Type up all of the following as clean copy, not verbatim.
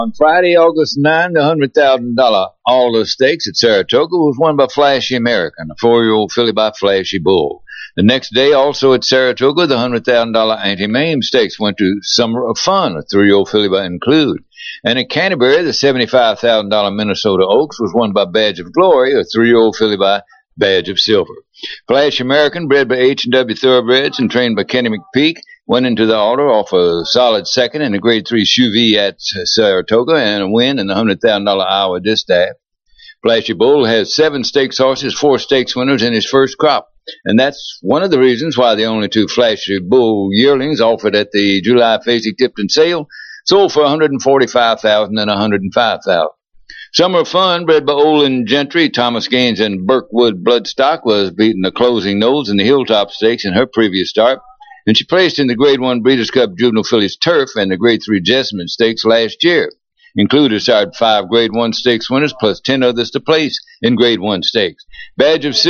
On Friday, August 9, the $100,000 Alder Stakes at Saratoga was won by Flashy American, a 4-year-old filly by Flashy Bull. The next day, also at Saratoga, the $100,000 Anti-Mame Stakes went to Summer of Fun, a 3-year-old filly by Include. And at Canterbury, the $75,000 Minnesota Oaks was won by Badge of Glory, a 3-year-old filly by Badge of Silver. Flash American, bred by H&W Thoroughbreds and trained by Kenny McPeak, went into the Alder off a solid second in a Grade 3 Chuvie at Saratoga and a win in the $100,000 Iowa Distaff. Flashy Bull has 7 stakes horses, 4 stakes winners in his first crop. And that's one of the reasons why the only 2 Flashy Bull yearlings offered at the July Fasig-Tipton sale sold for $145,000 and $105,000. Summer of Fun, bred by Olin Gentry, Thomas Gaines, and Burkwood Bloodstock, was beating the closing nose in the Hilltop Stakes in her previous start, and she placed in the Grade 1 Breeders' Cup Juvenile Fillies Turf and the Grade 3 Jessamine Stakes last year. Included started 5 Grade 1 Stakes winners plus 10 others to place in Grade 1 Stakes. Badge of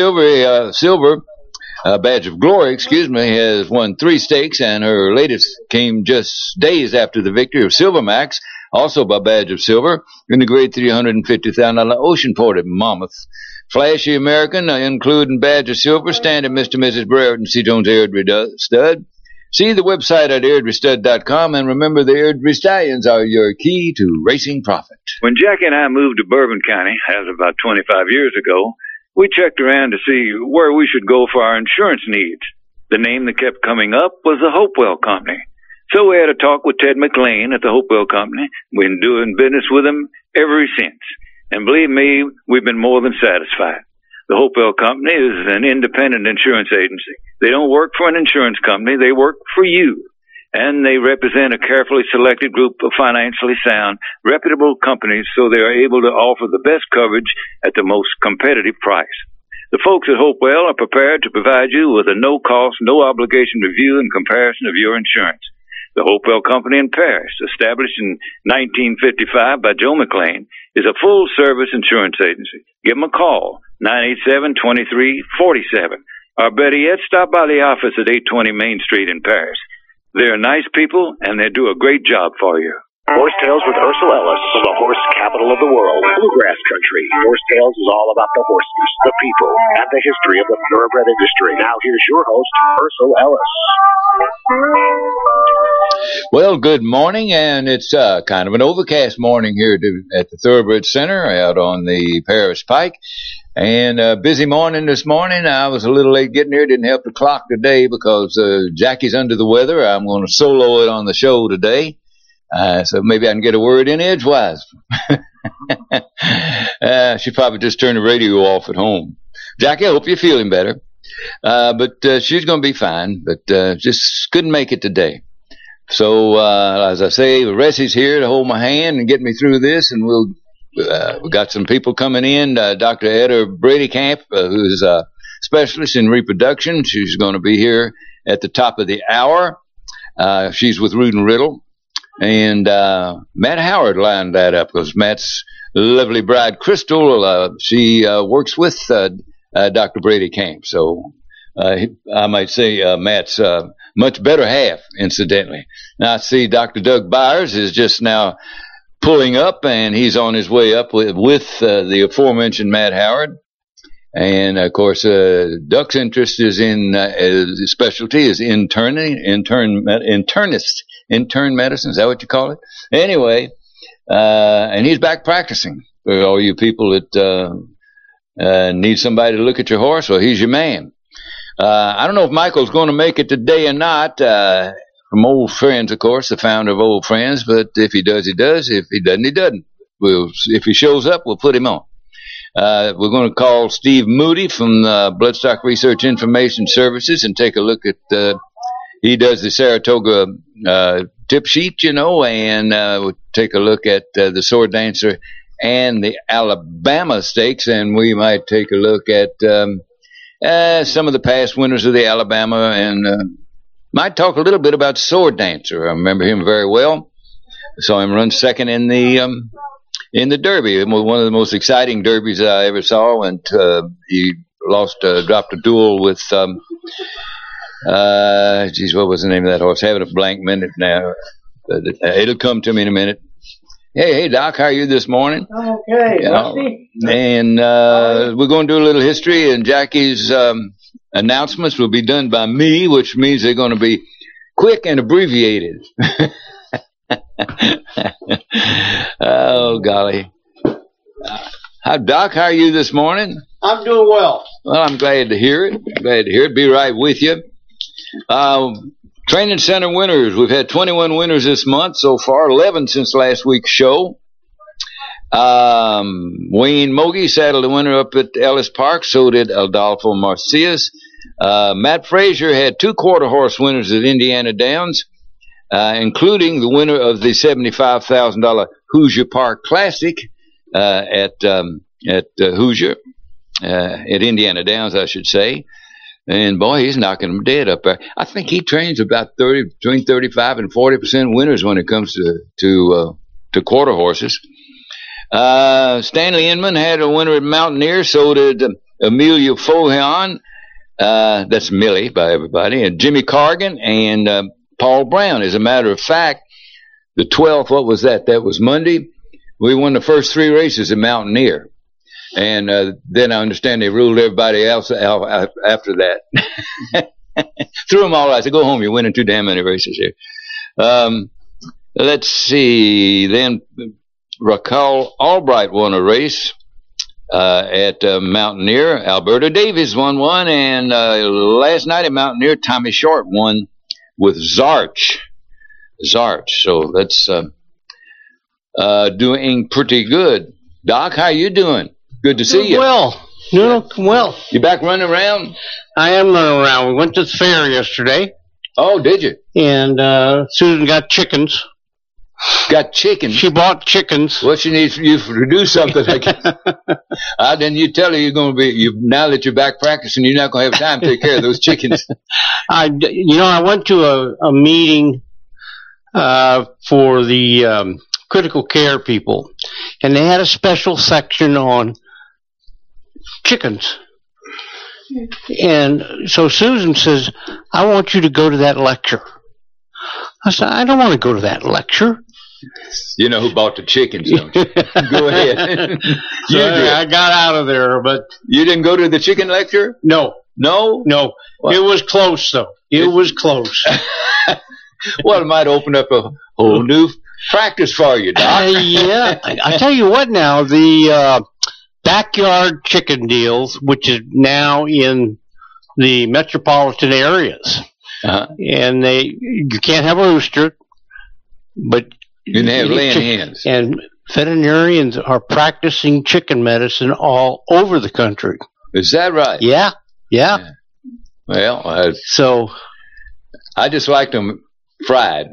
Glory, has won 3 stakes, and her latest came just days after the victory of Silver Max, also by Badge of Silver, in the Grade 3 $150,000 Oceanport at Monmouth. Flashy American, including Badge of Silver, stand at Mr. and Mrs. Brereton C. Jones Airdrie Stud. See the website at airdriestud.com, and remember the Airdrie Stallions are your key to racing profit. When Jackie and I moved to Bourbon County, as about 25 years ago, we checked around to see where we should go for our insurance needs. The name that kept coming up was the Hopewell Company. So we had a talk with Ted McLean at the Hopewell Company. We've been doing business with him ever since. And believe me, we've been more than satisfied. The Hopewell Company is an independent insurance agency. They don't work for an insurance company. They work for you. And they represent a carefully selected group of financially sound, reputable companies so they are able to offer the best coverage at the most competitive price. The folks at Hopewell are prepared to provide you with a no-cost, no-obligation review and comparison of your insurance. The Hopewell Company in Paris, established in 1955 by Joe McLean, is a full-service insurance agency. Give them a call, 987-2347. Or better yet, stop by the office at 820 Main Street in Paris. They're nice people, and they do a great job for you. Horse Tales with Ursula Ellis from the horse capital of the world, Bluegrass Country. Horse Tales is all about the horses, the people, and the history of the thoroughbred industry. Now here's your host, Ursula Ellis. Well, good morning, and it's kind of an overcast morning here at the Thoroughbred Center out on the Paris Pike. And busy morning this morning. I was a little late getting here. Didn't help the clock today because Jackie's under the weather. I'm going to solo it on the show today. So maybe I can get a word in edgewise. She probably just turned the radio off at home. Jackie, I hope you're feeling better. But she's going to be fine, but just couldn't make it today. So, as I say, Ressie's here to hold my hand and get me through this, and we got some people coming in. Dr. Etta Brady Camp, who's a specialist in reproduction. She's going to be here at the top of the hour. She's with Rood and Riddle. And Matt Howard lined that up because Matt's lovely bride, Crystal, she works with Dr. Brady Camp. So I might say Matt's much better half, incidentally. Now I see Dr. Doug Byers is just now pulling up, and he's on his way up with the aforementioned Matt Howard. And of course, Duck's interest is in his specialty is intern medicine. Is that what you call it? Anyway, and he's back practicing for all you people that need somebody to look at your horse. Well, he's your man. I don't know if Michael's going to make it today or not. From Old Friends, of course, the founder of Old Friends. But if he does, he does. If he doesn't, he doesn't. If he shows up, we'll put him on. We're going to call Steve Moody from Bloodstock Research Information Services and take a look at, he does the Saratoga tip sheet, and we'll take a look at the Sword Dancer and the Alabama Stakes, and we might take a look at some of the past winners of the Alabama, and might talk a little bit about Sword Dancer. I remember him very well. Saw him run second in the Derby, one of the most exciting derbies I ever saw, and he dropped a duel with, what was the name of that horse? Having a blank minute now. It'll come to me in a minute. Hey, Doc, how are you this morning? Okay, Rusty. And we're going to do a little history, and Jackie's announcements will be done by me, which means they're going to be quick and abbreviated. Oh, golly. Doc, how are you this morning? I'm doing well. Well, I'm glad to hear it. Be right with you. Training Center winners. We've had 21 winners this month so far, 11 since last week's show. Wayne Mogi saddled the winner up at Ellis Park. So did Adolfo Marcias. Matt Frazier had 2 quarter horse winners at Indiana Downs, including the winner of the $75,000 Hoosier Park Classic at Hoosier, at Indiana Downs, I should say. And boy, he's knocking them dead up there. I think he trains about between 35 and 40% winners when it comes to quarter horses. Stanley Inman had a winner at Mountaineer. So did Emilio Fohan. That's Millie by everybody. And Jimmy Cargan and Paul Brown. As a matter of fact, the 12th, what was that? That was Monday. We won the first 3 races at Mountaineer. And then I understand they ruled everybody else out after that. Threw them all out. I said, go home. You're winning too damn many races here. Let's see. Then Raquel Albright won a race at Mountaineer. Alberta Davies won one. And last night at Mountaineer, Tommy Short won with Zarch. So that's doing pretty good. Doc, how you doing? Good to see you. Well. You back running around? I am running around. We went to the fair yesterday. Oh, did you? And Susan got chickens. Got chickens? She bought chickens. Well, she needs you to do something like that. Then you tell her you're going to be, now that you're back practicing, you're not going to have time to take care of those chickens. I went to a meeting for the critical care people, and they had a special section on chickens. And so Susan says, I want you to go to that lecture. I said, I don't want to go to that lecture. You know who bought the chickens, don't you? Go ahead. You did. I got out of there, but... You didn't go to the chicken lecture? No. No? No. What? It was close, though. It was close. Well, it might open up a whole new practice for you, Doc. Yeah. I tell you what now, the backyard chicken deals, which is now in the metropolitan areas, and you can't have a rooster, but you can have laying hens. And veterinarians are practicing chicken medicine all over the country. Is that right? Yeah. Well, so I just like them fried.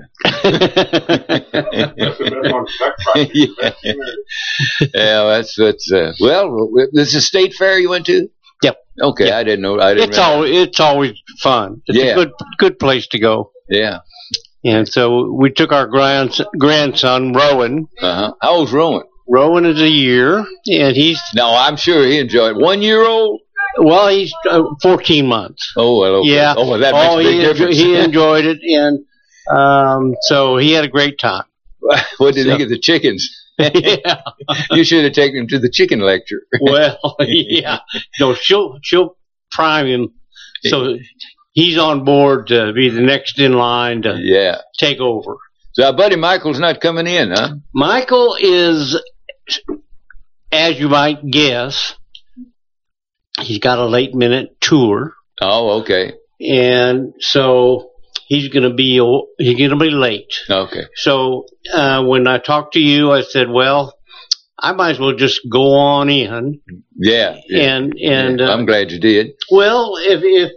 Yeah, that's well, this is a state fair you went to? Yep. Okay, yep. I didn't know. It's always fun. It's a good place to go. Yeah. And so we took our grandson Rowan. How old's Rowan? Rowan is a year, and he's... No, I'm sure he enjoyed it. 1 year old? Well, he's 14 months. Oh, well, okay. Yeah. Oh, well, that makes a big difference. He enjoyed it, and so he had a great time. What did he think of the chickens? Yeah. You should have taken him to the chicken lecture. Well, yeah. No, she'll prime him, so he's on board to be the next in line to take over. So our buddy Michael's not coming in, huh? Michael is, as you might guess, he's got a late minute tour. Oh, okay. And so he's going to be late. Okay. So when I talked to you, I said, well, I might as well just go on in. Yeah. And I'm glad you did. Well, if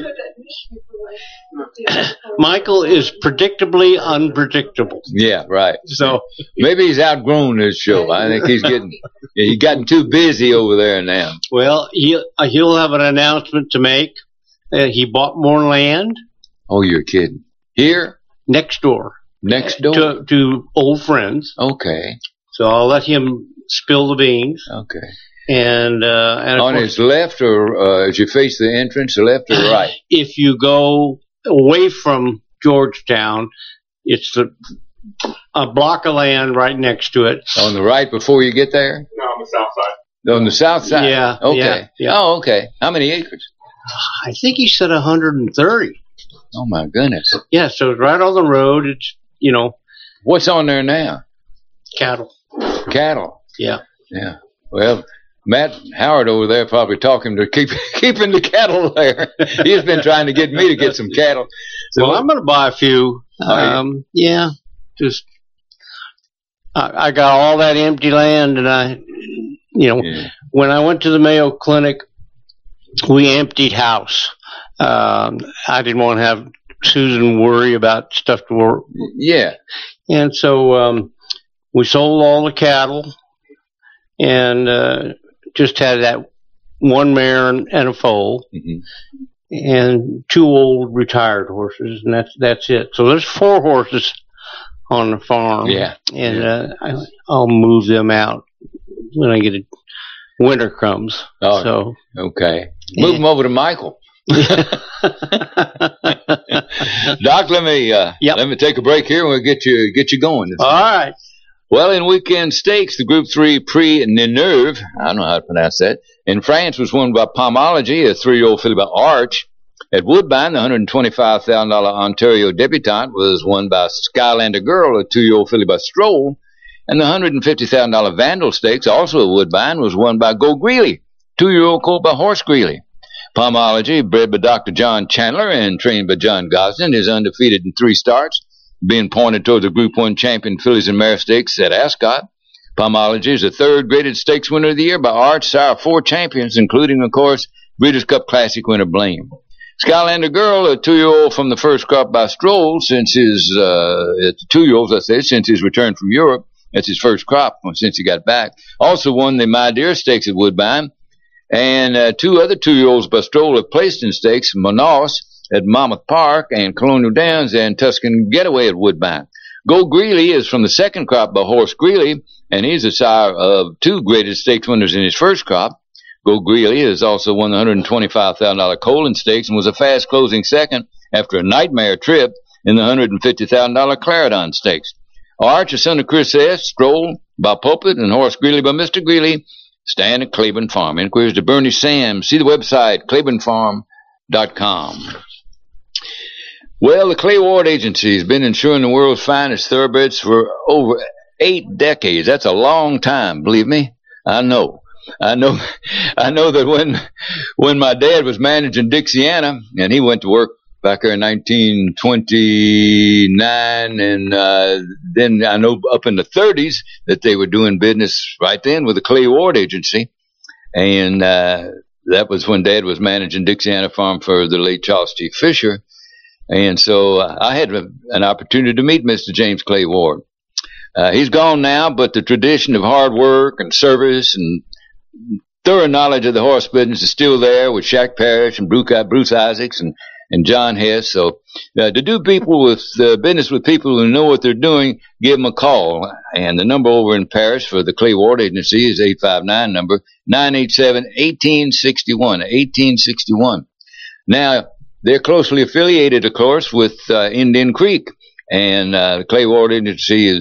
Michael is predictably unpredictable. Yeah, right. So maybe he's outgrown this show. I think he's gotten too busy over there now. Well, he'll have an announcement to make. He bought more land. Oh, you're kidding. Here? Next door. Next door? To old friends. Okay. So I'll let him spill the beans. Okay. And on his left, or as you face the entrance, the left or right? If you go away from Georgetown, it's the a block of land right next to it. On the right before you get there? No, on the south side. On the south side? Yeah. Okay. Yeah. Oh, okay. How many acres? I think he said 130. Oh, my goodness. Yeah, so it's right on the road. It's, What's on there now? cattle. Cattle. Yeah. Yeah. Well, Matt Howard over there probably talking to keeping the cattle there. He's been trying to get me to get some cattle. So, well, I'm going to buy a few. Yeah. Just, I got all that empty land, and when I went to the Mayo Clinic, we emptied house. I didn't want to have Susan worry about stuff to work. Yeah. And so we sold all the cattle and just had that one mare and a foal and 2 old retired horses, and that's it. So there's 4 horses on the farm. Yeah. And I'll move them out when I get winter comes. Oh, so okay. Move them over to Michael. Doc, let me take a break here and we'll get you going. All right. Well, in weekend stakes, the Group 3 Prix Nineuve, I don't know how to pronounce that, in France was won by Pomology, a 3-year-old filly by Arch. At Woodbine, the $125,000 Ontario debutante was won by Skylander Girl, a 2-year-old filly by Stroll. And the $150,000 Vandal Stakes, also at Woodbine, was won by Go Greeley, 2-year-old colt by Horse Greeley. Pomology, bred by Dr. John Chandler and trained by John Gosden, is undefeated in 3 starts, being pointed toward the Group 1 champion fillies and mare stakes at Ascot. Pomology is the 3rd graded stakes winner of the year by Arch, sire of 4 champions, including, of course, Breeders' Cup Classic winner Blame. Skylander Girl, a 2-year-old from the first crop by Stroll, since his 2-year-olds, since his return from Europe. That's his first crop since he got back. Also won the My Dear Stakes at Woodbine. And 2 other 2-year-olds by Stroll have placed in stakes, Monos at Monmouth Park and Colonial Downs and Tuscan Getaway at Woodbine. Go Greeley is from the second crop by Horse Greeley, and he's a sire of 2 graded stakes winners in his first crop. Go Greeley has also won the $125,000 Colin Stakes and was a fast closing second after a nightmare trip in the $150,000 Clarendon Stakes. Arch, a son of Chris S., Stroll by Pulpit, and Horse Greeley by Mr. Greeley, stand at Claiborne Farm. Inquiries to Bernie Sam. See the website, claibornefarm.com. Well, the Clay Ward Agency has been insuring the world's finest thoroughbreds for over 8 decades. That's a long time, believe me. I know that when my dad was managing Dixiana, and he went to work back there in 1929, and then I know up in the 30s that they were doing business right then with the Clay Ward Agency, and that was when Dad was managing Dixiana Farm for the late Charles T. Fisher, and so I had an opportunity to meet Mr. James Clay Ward. He's gone now, but the tradition of hard work and service and thorough knowledge of the horse business is still there with Shaq Parrish and Bruce Isaacs and John Hess. So to do business with people who know what they're doing, give them a call. And the number over in Paris for the Clay Ward Agency is 859 number 987-1861. Now, they're closely affiliated, of course, with Indian Creek. And the Clay Ward Agency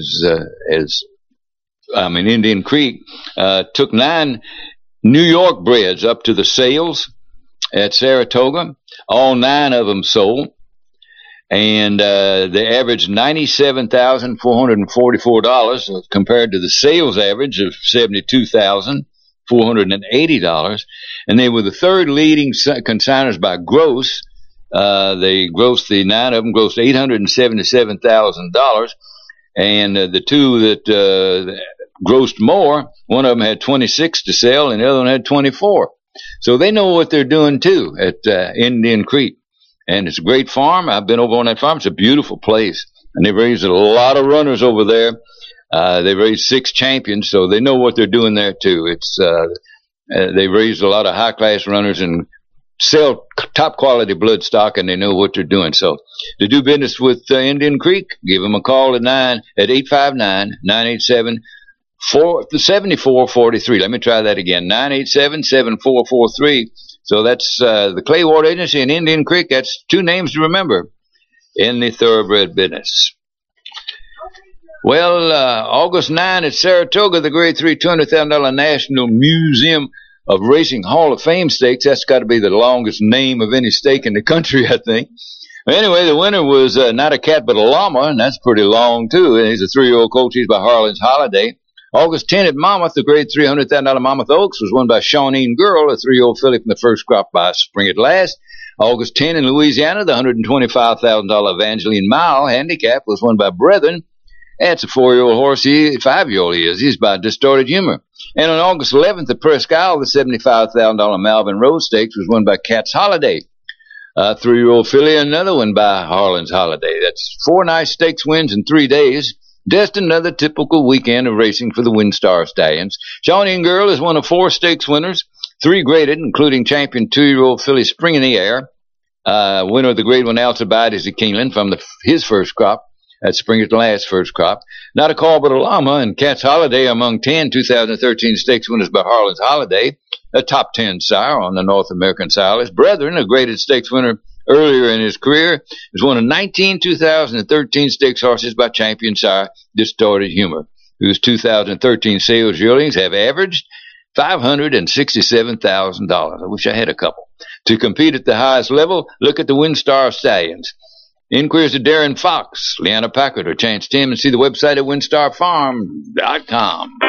Indian Creek took 9 New York breds up to the sales at Saratoga. All 9 of them sold, and they averaged $97,444 compared to the sales average of $72,480. And they were the 3rd leading consigners by gross. They grossed, the 9 of them grossed $877,000, and the 2 that grossed more, one of them had 26 to sell, and the other one had 24. So they know what they're doing, too, at Indian Creek. And it's a great farm. I've been over on that farm. It's a beautiful place. And they've raised a lot of runners over there. They've raised 6 champions, so they know what they're doing there, too. They've raised a lot of high-class runners and sell top-quality blood stock, and they know what they're doing. So to do business with Indian Creek, give them a call at 859-987-7443. Let me try that again. 987-7443. So that's the Clay Ward Agency in Indian Creek. That's 2 names to remember in the thoroughbred business. Well, August 9 at Saratoga, the Grade 3 $200,000 National Museum of Racing Hall of Fame Stakes. That's got to be the longest name of any stake in the country, I think. Anyway, the winner was not a cat but a llama, and that's pretty long, too. And he's a 3-year-old colt. He's by Harlan's Holiday. August 10 at Monmouth, the Grade 3 $100,000 Monmouth Oaks was won by Shawneen Girl, a 3-year-old filly from the first crop by Spring at Last. August 10 in Louisiana, the $125,000 Evangeline Mile handicap was won by Brethren. That's a 4-year-old horse. 5-year-old he is. He's by Distorted Humor. And on August 11th at Presque Isle, the $75,000 Malvin Rose Stakes was won by Cat's Holiday. 3-year-old filly, another one by Harlan's Holiday. That's 4 nice stakes wins in 3 days. Just another typical weekend of racing for the WinStar Stallions. Shawneen Girl is one of 4 stakes winners, 3 graded, including champion 2-year-old filly Spring in the Air. Winner of the Grade 1 Alcibiades de Keeneland from his first crop. That's Spring at Last first crop. Not a Call but a Llama and Cat's Holiday among 10 2013 stakes winners by Harlan's Holiday. A top 10 sire on the North American sire list. Brethren, a graded stakes winner earlier in his career, is one of 19 2013 stakes horses by champion sire Distorted Humor, whose 2013 sales yearlings have averaged $567,000. I wish I had a couple. To compete at the highest level, look at the WinStar Stallions. Inquiries to Darren Fox, Leanna Packard, or Chance Tim, and see the website at winstarfarm.com.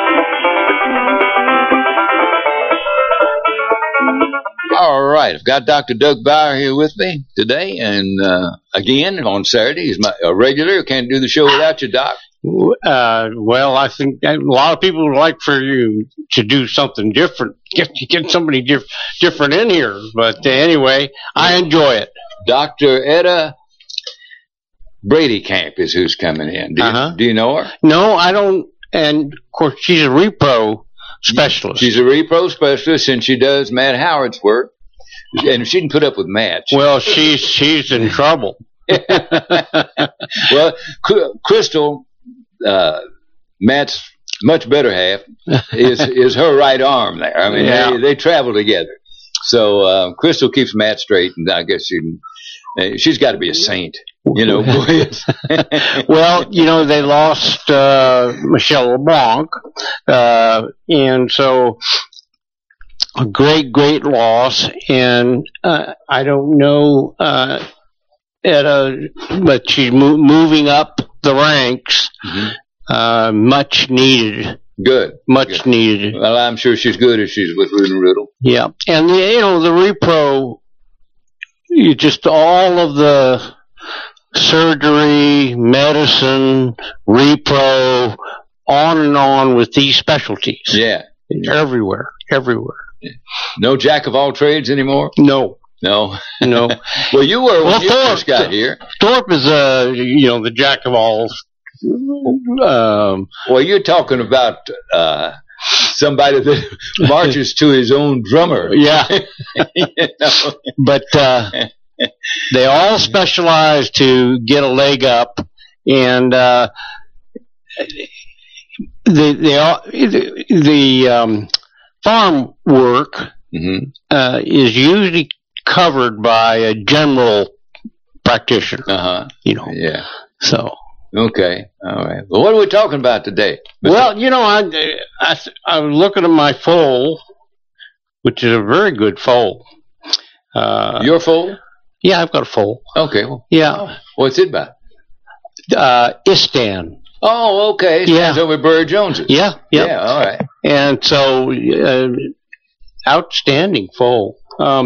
All right, I've got Dr. Doug Bauer here with me today, and again on Saturday. He's a regular. Can't do the show without you, Doc. Well, I think a lot of people would like for you to do something different, get somebody different in here. But anyway, I enjoy it. Dr. Etta Brady Camp is who's coming in. Do you know her? No, I don't. And of course, she's a repro specialist. She's a repro specialist, and she does Matt Howard's work. And she can put up with Matt. Well, she's in trouble. Well, Crystal, Matt's much better half, is her right arm there. I mean, they travel together. So Crystal keeps Matt straight, and I guess she's got to be a saint, you know. Well, you know, they lost Michelle LeBlanc, and so a great loss. And I don't know but she's moving up the ranks. Mm-hmm. Much needed. Good. Much needed. Well, I'm sure she's good if she's with Root and Riddle. Yeah. And, the repro, just all of the surgery, medicine, repro, on and on with these specialties. Yeah. Everywhere. No jack of all trades anymore? No. Well, you were when you first got here. Thorpe is, the jack of all. Well, you're talking about somebody that marches to his own drummer. Yeah. But they all specialize to get a leg up, and the farm work is usually covered by a general practitioner. Yeah. So. Okay. All right. Well, what are we talking about today? Well, I was looking at my foal, which is a very good foal. Your foal? Yeah, I've got a foal. Okay. Well, yeah. What's it about? Istan. Oh, okay. It's over Burr Jones's. Yeah. Yeah, all right. And so, outstanding foal.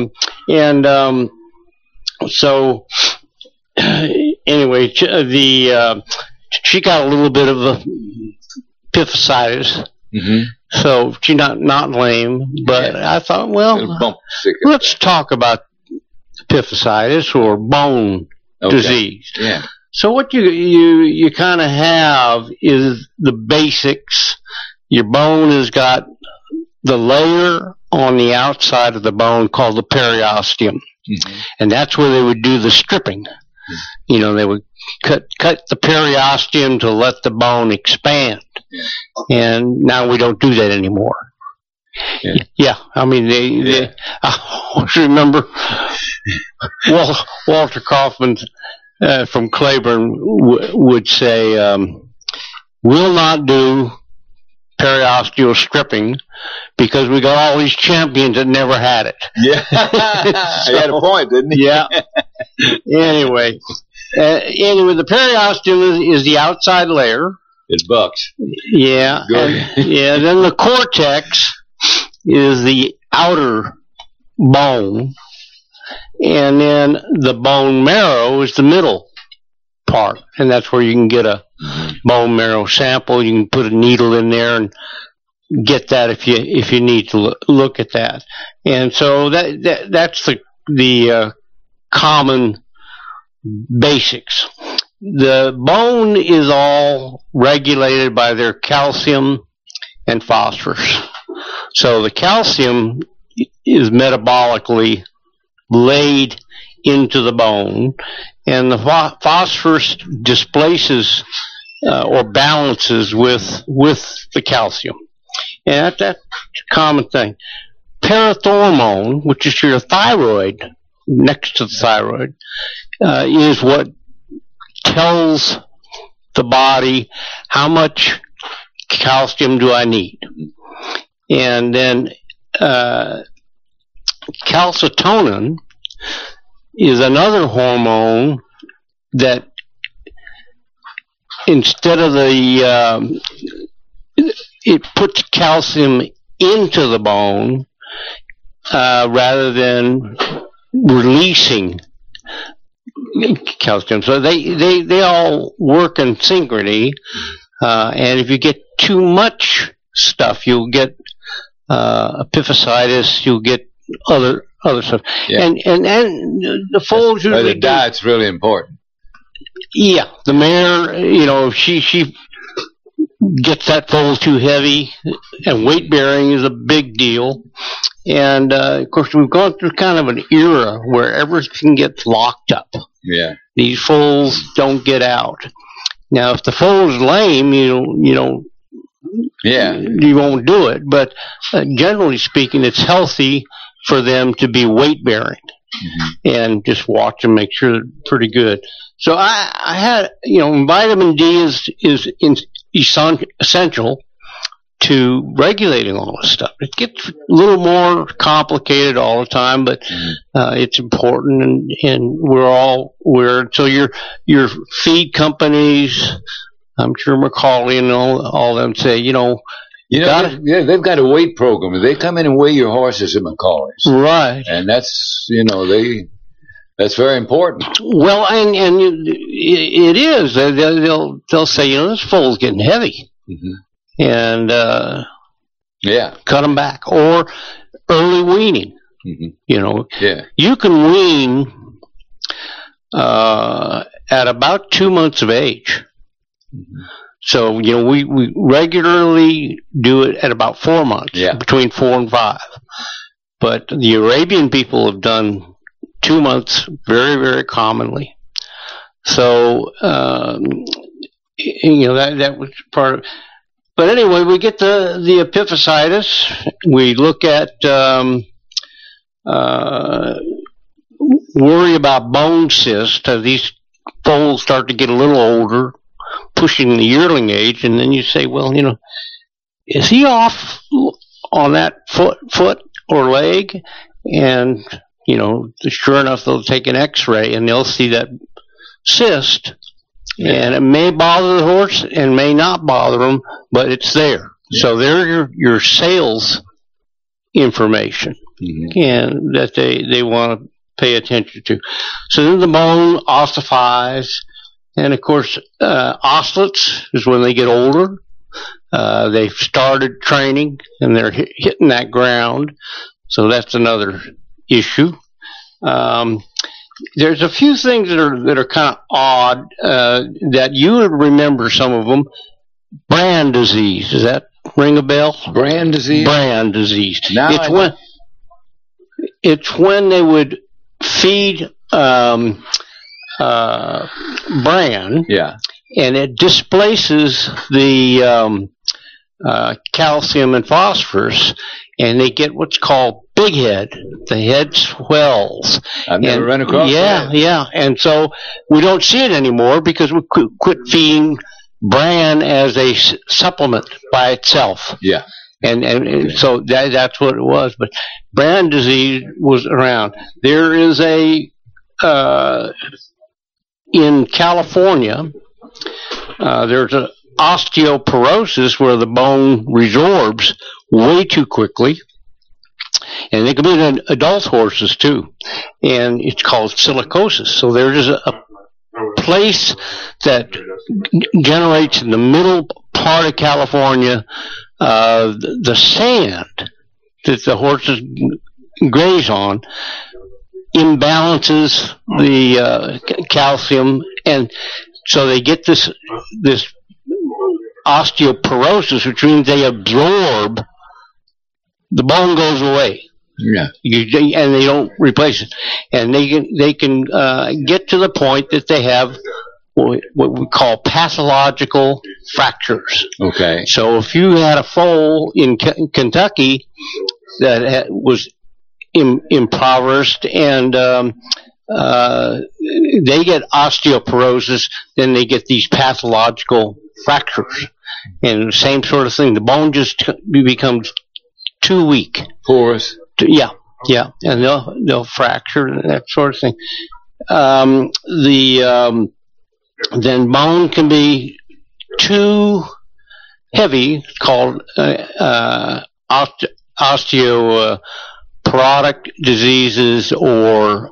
Anyway, she got a little bit of a epiphysitis, so she's not lame. But I thought, well, let's talk about epiphysitis or bone disease. Yeah. So what you kind of have is the basics. Your bone has got the layer on the outside of the bone called the periosteum, and that's where they would do the stripping. They would cut the periosteum to let the bone expand. And now we don't do that anymore. Yeah. I mean, I always remember Walter Kaufman from Claiborne would say, will not do periosteal stripping because we got all these champions that never had it. Yeah. He had a point, didn't he? Yeah. Anyway, the periosteum is the outside layer. It's bucks. Yeah. Then the cortex is the outer bone, and then the bone marrow is the middle part, and that's where you can get a bone marrow sample. You can put a needle in there and get that if you need to look at that. And so that's the common basics. The bone is all regulated by their calcium and phosphorus. So the calcium is metabolically laid into the bone, and the phosphorus displaces or balances with the calcium. And that's a common thing. Parathormone, which is your thyroid, next to the thyroid, is what tells the body how much calcium do I need. And then calcitonin is another hormone that instead of it puts calcium into the bone rather than releasing calcium. So they all work in synchrony, and if you get too much stuff, you'll get epiphysitis, you'll get other stuff. Yeah. And the foals usually the diet's really important. Yeah, the mare, if she gets that foal too heavy, and weight bearing is a big deal. And of course, we've gone through kind of an era where everything gets locked up. Yeah, these foals don't get out. Now, if the foal is lame, you won't do it. But generally speaking, it's healthy for them to be weight bearing, and just watch them, make sure they're pretty good. So I had, vitamin D is essential to regulating all this stuff. It gets a little more complicated all the time, but it's important, and we're all aware. So your feed companies, I'm sure Macaulay and all them say, they've got a weight program. They come in and weigh your horses at Macaulay's, right? And that's that's very important. Well, and it is. They'll say, this foal's getting heavy. And cut them back, or early weaning. You can wean at about 2 months of age. So we regularly do it at about 4 months, between 4 and 5. But the Arabian people have done 2 months very, very commonly. So that was part of. But anyway, we get the epiphysitis. We look at worry about bone cysts as these foals start to get a little older, pushing the yearling age, and then you say, well, is he off on that foot or leg? And sure enough, they'll take an X-ray and they'll see that cyst. And it may bother the horse and may not bother them, but it's there. Yeah. So they're your sales information, and that they want to pay attention to. So then the bone ossifies, and of course, osselets is when they get older. They've started training and they're hitting that ground, so that's another issue. There's a few things that are kind of odd that you would remember. Some of them. Brand disease. Does that ring a bell? Brand disease. Brand disease. It's when they would feed bran. Yeah. And it displaces the calcium and phosphorus, and they get what's called big head. The head swells. I've never run across that. Yeah. And so we don't see it anymore because we quit feeding bran as a supplement by itself. Yeah. And so that's what it was. But bran disease was around. There is in California, there's an osteoporosis where the bone resorbs way too quickly. And they can be in adult horses too. And it's called silicosis. So there is a place that generates in the middle part of California, the sand that the horses graze on imbalances the calcium, and so they get this osteoporosis, which means they absorb, the bone goes away. Yeah. And they don't replace it. And they can get to the point that they have what we call pathological fractures. Okay. So if you had a foal in Kentucky that was impoverished and they get osteoporosis, then they get these pathological fractures. And the same sort of thing. The bone just becomes too weak. Porous. Yeah, and they'll fracture and that sort of thing. Then bone can be too heavy, called osteoporotic diseases, or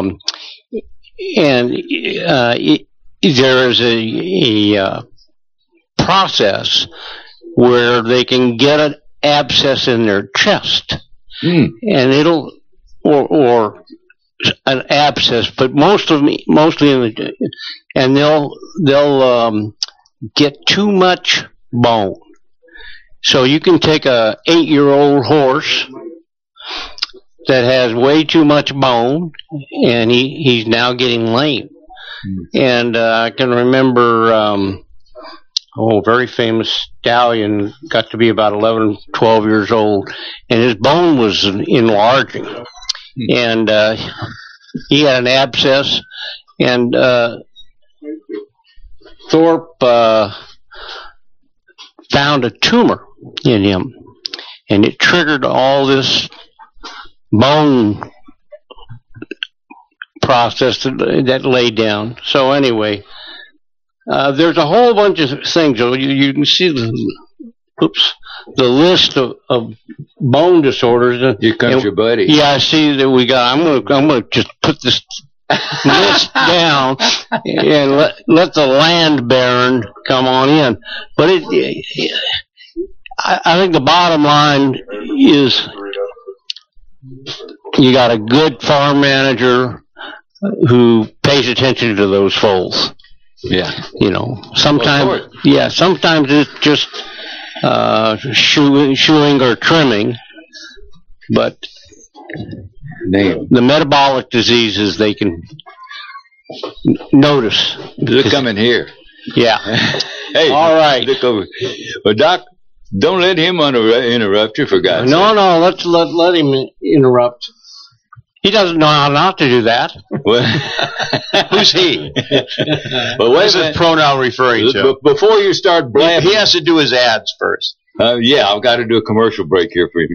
there is a process where they can get an abscess in their chest. And it'll, or an abscess, but mostly in the, and they'll get too much bone. So you can take a 8-year-old horse that has way too much bone, and he's now getting lame. And I can remember, very famous stallion, got to be about 11, 12 years old, and his bone was enlarging. And he had an abscess, and Thorpe found a tumor in him, and it triggered all this bone process that laid down. So anyway, there's a whole bunch of things. You can see the list of bone disorders. Here comes your buddy. Yeah, I see that we got. I'm gonna just put this list down and let the land baron come on in. But I think the bottom line is you got a good farm manager who pays attention to those foals. Yeah. Sometimes it's just shoeing or trimming, but the metabolic diseases they can notice. They're coming here. Yeah. Hey, all right. Look over. Well, Doc, don't let him interrupt you, for God's sake. No, let's let him interrupt. He doesn't know how not to do that. Well, who's he? But what is the pronoun referring to? Before you start blabbing, he has to do his ads first. Yeah, I've got to do a commercial break here for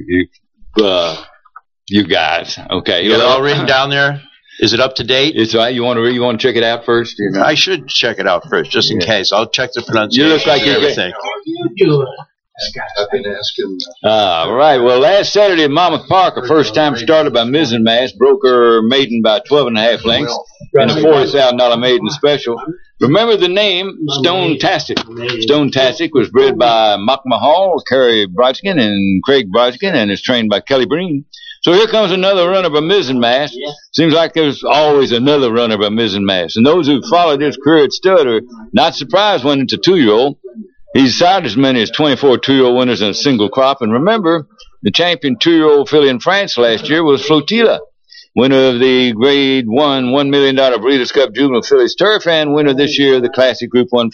you guys. Okay, you got it all written down there. Is it up to date? It's all right. You want to check it out first? I should check it out first, just in case. I'll check the pronunciation. You look like you're everything. I've been asking. All right. Well, last Saturday, Mama Parker, first time started by Mizzen Mass, broke her maiden by 12.5 lengths in a $40,000 maiden special. Remember the name Stone-tastic. Stone-tastic was bred by Mock Mahal, Kerry Brodskin, and Craig Brodskin, and is trained by Kelly Breen. So here comes another runner by Mizzen Mass. Seems like there's always another runner by Mizzen Mass. And those who followed his career at stud are not surprised when it's a 2-year-old. He's sired as many as 24 2-year-old winners in a single crop. And remember, the champion 2-year-old filly in France last year was Flotilla, winner of the Grade 1 $1 million Breeders' Cup Juvenile Fillies Turf, and winner this year of the Classic Group 1 French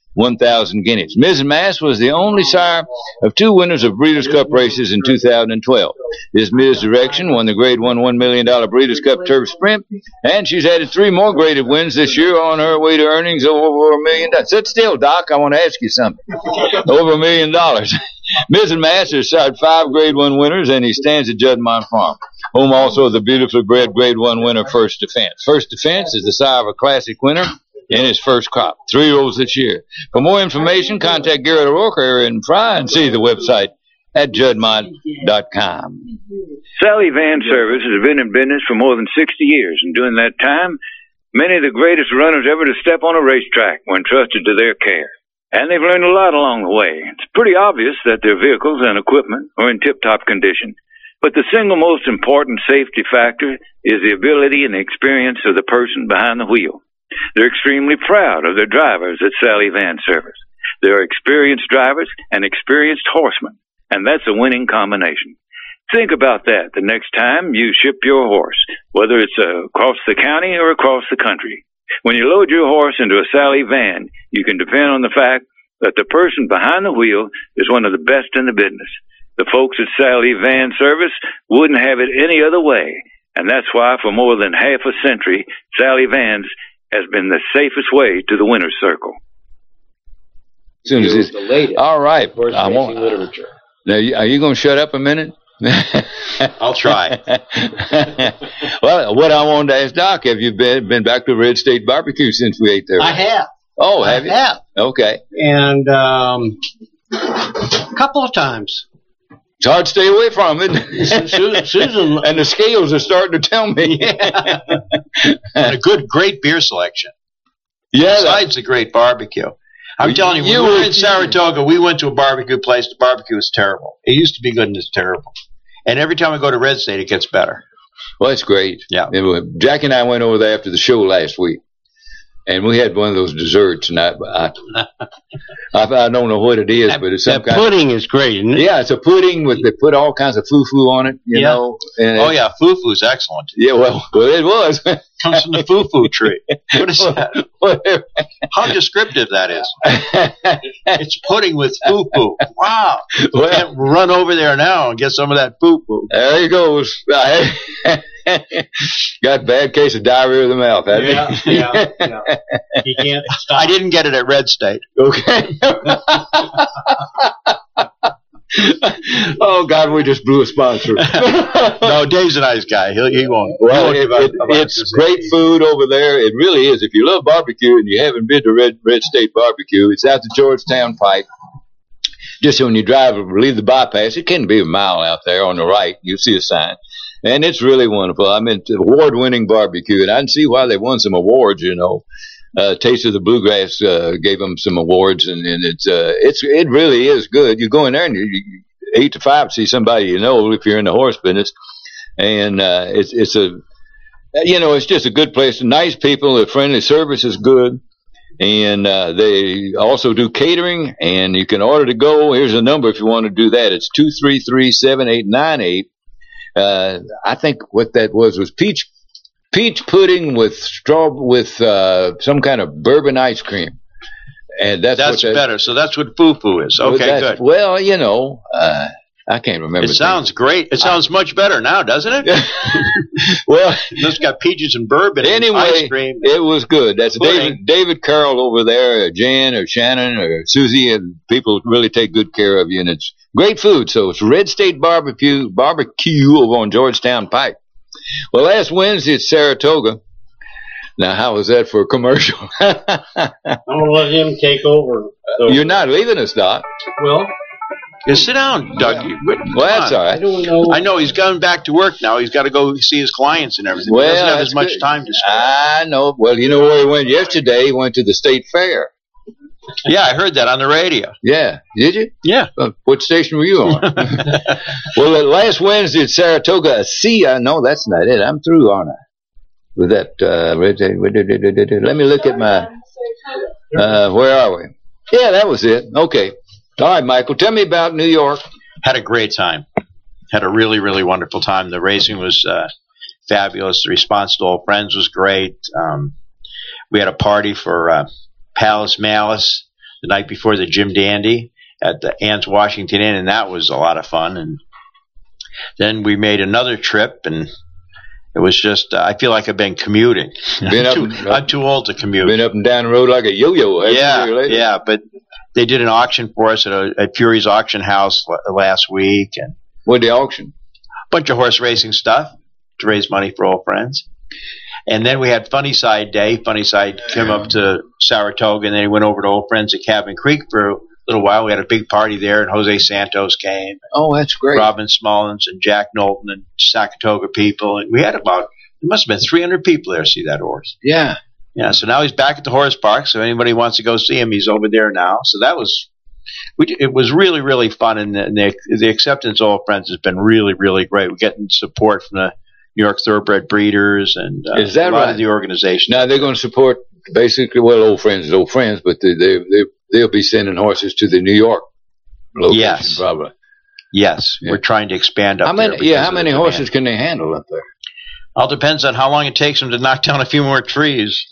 1,000 guineas. Mrs. Mass was the only sire of 2 winners of Breeders' Cup races in 2012. This Ms. Direction won the Grade 1 $1 million Breeders' Cup Turf Sprint, and she's added 3 more graded wins this year on her way to earnings of over $1 million. Sit still, Doc. I want to ask you something. Over $1 million. Mrs. Mass has sired 5 Grade 1 winners, and he stands at Judmont Farm, home also of the beautifully bred Grade 1 winner First Defense. First Defense is the sire of a classic winner in his first crop, 3-year-olds this year. For more information, contact Garrett O'Rourke in Fry and see the website at Judmont.com. Sally Van Service has been in business for more than 60 years, and during that time, many of the greatest runners ever to step on a racetrack were entrusted to their care. And they've learned a lot along the way. It's pretty obvious that their vehicles and equipment are in tip-top condition. But the single most important safety factor is the ability and the experience of the person behind the wheel. They're extremely proud of their drivers at Sally Van Service. They're experienced drivers and experienced horsemen, and that's a winning combination. Think about that the next time you ship your horse, whether it's across the county or across the country. When you load your horse into a Sally Van, you can depend on the fact that the person behind the wheel is one of the best in the business. The folks at Sally Van Service wouldn't have it any other way, and that's why for more than half a century, Sally Vans has been the safest way to the winner's circle. As soon as it's the latest all right. horse racing literature. Now, are you going to shut up a minute? I'll try. Well, what I wanted to ask Doc, have you been back to Red State Barbecue since we ate there? I have. Oh, have you? I have. Okay. And a couple of times. It's hard to stay away from it. Susan and the scales are starting to tell me. And a great beer selection. Yeah. Besides the great barbecue. I'm telling you, when we were in Saratoga, we went to a barbecue place. The barbecue was terrible. It used to be good and it's terrible. And every time we go to Red State, it gets better. Well, it's great. Yeah. Jackie and I went over there after the show last week, and we had one of those desserts, and I don't know what it is, but it's some kind of pudding is great, isn't it? Yeah, it's a pudding they put all kinds of foo-foo on it, you know. And fufu's excellent. Yeah, well, it was. Comes from the fufu tree. What is that? Whatever. How descriptive that is. It's pudding with fufu. Wow. Well, can't run over there now and get some of that fufu. There he goes. Got a bad case of diarrhea of the mouth, hasn't he? Yeah. He can't stop. I didn't get it at Red State. Okay. Oh, God, we just blew a sponsor. No, Dave's a nice guy. He won't. Well, it's great food over there. It really is. If you love barbecue and you haven't been to Red State Barbecue, it's out the Georgetown Pike. Just when you leave the bypass, it can be a mile out there on the right. You'll see a sign. And it's really wonderful. I mean, it's award-winning barbecue, and I can see why they won some awards, you know. Taste of the Bluegrass gave them some awards, and it really is good. You go in there and you 8 to 5 see somebody you know if you're in the horse business, and it's just a good place. Nice people, the friendly service is good, and they also do catering, and you can order to go. Here's a number if you want to do that. It's 233-7898. I think what that was peach pudding with some kind of bourbon ice cream, and that's better. So that's what fufu is. Okay, good. Well, you know, I can't remember. It sounds great. It sounds much better now, doesn't it? Well, it's got peaches and bourbon. Anyway, and ice cream. It was good. That's David Carroll over there, Jan or Shannon or Susie, and people really take good care of you, and it's great food. So it's Red State Barbecue over on Georgetown Pike. Well, last Wednesday at Saratoga. Now, how was that for a commercial? I'm going to let him take over. So. You're not leaving us, Doc. Well, sit down, Doug. Yeah. Well, that's all right. I don't know. I know he's going back to work now. He's got to go see his clients and everything. Well, he doesn't have as much time to spend. I know. Well, you know where he went yesterday? He went to the State Fair. Yeah, I heard that on the radio. Yeah. Did you? Yeah. What station were you on? Well, last Wednesday at Saratoga, no, that's not it. I'm through, aren't I? With that, let me look at my, where are we? Yeah, that was it. Okay. All right, Michael, tell me about New York. Had a great time. Had a really, really wonderful time. The racing was fabulous. The response to all friends was great. We had a party for Palace Malice, the night before the Jim Dandy at the Ann's Washington Inn, and that was a lot of fun. And then we made another trip, and it was just, I feel like I've been commuting. I'm too old to commute. Been up and down the road like a yo-yo. Yeah, but they did an auction for us at Fury's Auction House last week. And what'd they auction? Bunch of horse racing stuff to raise money for old friends. And then we had Funny Side Day. Funny Side came up to Saratoga, and then he went over to Old Friends at Cabin Creek for a little while. We had a big party there, and Jose Santos came. Oh, that's great. Robin Smullins and Jack Knowlton and Saratoga people. And we had there must have been 300 people there to see that horse. Yeah. Yeah, so now he's back at the horse park, so anybody wants to go see him, he's over there now. So it was really, really fun, and the acceptance of Old Friends has been really, really great. We're getting support from the New York Thoroughbred Breeders and is that a lot right? of the organization. Now they're going to support basically, well, Old Friends is Old Friends, but they'll be sending horses to the New York location, yes, probably. Yes, yeah. We're trying to expand up there. Yeah, how many horses can they handle up there? All depends on how long it takes them to knock down a few more trees.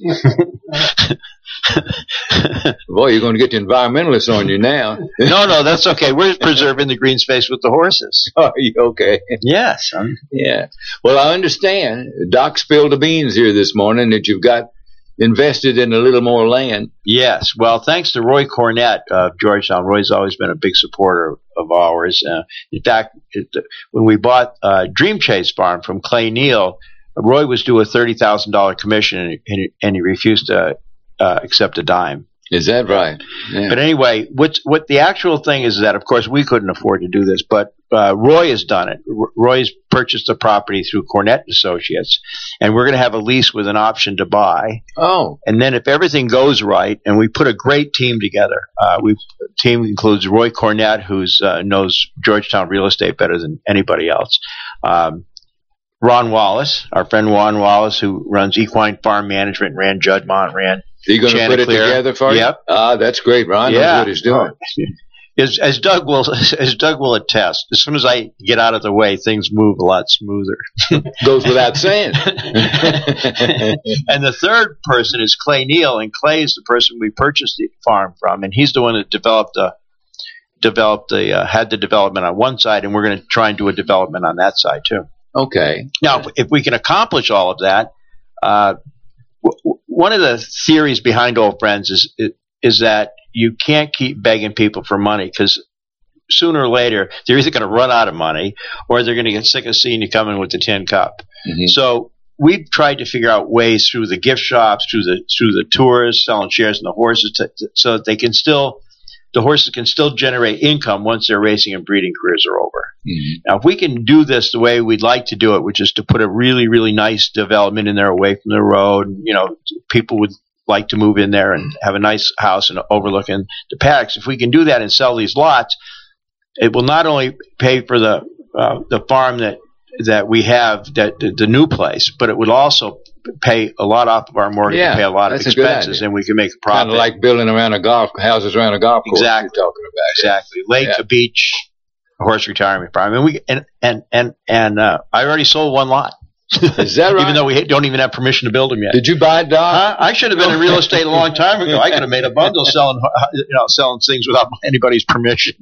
Boy, you're going to get the environmentalists on you now. No, that's okay. We're preserving the green space with the horses. Oh, okay. Yes. Yeah. Well, I understand. Doc spilled the beans here this morning that you've got invested in a little more land. Yes. Well, thanks to Roy Cornett of Georgetown. Roy's always been a big supporter of ours. In fact, when we bought Dream Chase Farm from Clay Neal, Roy was due a $30,000 commission, and he refused to accept a dime. Is that right? Yeah. But anyway, what the actual thing is that, of course, we couldn't afford to do this, but Roy has done it. Roy's purchased the property through Cornett Associates, and we're going to have a lease with an option to buy. Oh. And then if everything goes right, and we put a great team together, the team includes Roy Cornett, who knows Georgetown real estate better than anybody else. Ron Wallace, our friend Ron Wallace, who runs Equine Farm Management, ran Juddmont, ran Are you going to put it together for you? Yep. That's great. Ron knows what he's doing. As Doug will attest, as soon as I get out of the way, things move a lot smoother. Goes without saying. And the third person is Clay Neal, and Clay is the person we purchased the farm from, and he's the one that had the development on one side, and we're going to try and do a development on that side too. Okay. Now, if we can accomplish all of that, one of the theories behind Old Friends is that you can't keep begging people for money, because sooner or later they're either going to run out of money or they're going to get sick of seeing you come in with the tin cup. Mm-hmm. So we've tried to figure out ways through the gift shops, through the tours, selling shares in the horses, so that the horses can still generate income once their racing and breeding careers are over. Mm-hmm. Now, if we can do this the way we'd like to do it, which is to put a really, really nice development in there away from the road, people would like to move in there and have a nice house and overlooking the paddocks. If we can do that and sell these lots, it will not only pay for the farm that we have, the new place, but it would also pay a lot off of our mortgage, and pay a lot of expenses, and we can make a profit. Kind of like building houses around a golf course. Exactly. You're talking about. Exactly. Lake, a beach, a horse retirement farm. And I already sold one lot. Is that right? Even though we don't even have permission to build them yet. Did you buy it, Doc? I should have been in real estate a long time ago. I could have made a bundle selling things without anybody's permission.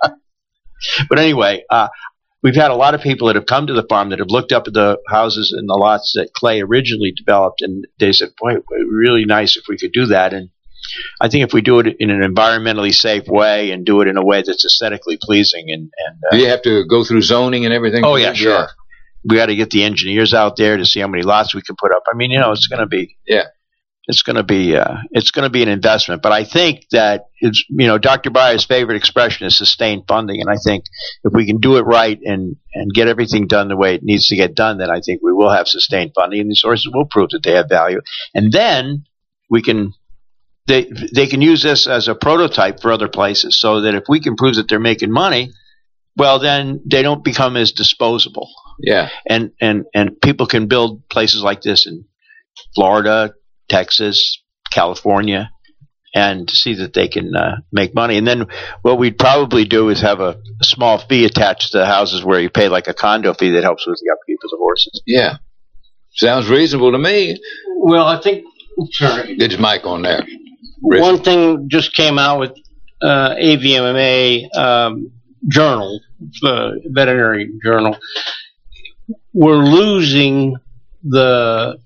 But anyway, we've had a lot of people that have come to the farm that have looked up at the houses and the lots that Clay originally developed, and they said, boy, it would be really nice if we could do that. And I think if we do it in an environmentally safe way and do it in a way that's aesthetically pleasing. And do you have to go through zoning and everything? Oh, yeah, sure. Yeah. We got to get the engineers out there to see how many lots we can put up. I mean, it's going to be it's going to be an investment. But I think that it's, Dr. Byer's favorite expression is sustained funding, and I think if we can do it right and get everything done the way it needs to get done, then I think we will have sustained funding, and these horses will prove that they have value. And then we can they can use this as a prototype for other places, so that if we can prove that they're making money, well, then they don't become as disposable. Yeah. And people can build places like this in Florida, Texas, California, and see that they can make money. And then what we'd probably do is have a small fee attached to the houses where you pay like a condo fee that helps with the upkeep of the horses. Yeah. Sounds reasonable to me. Well, I think... Sorry. Get your mic on there. one thing just came out with AVMA journal, veterinary journal. We're losing the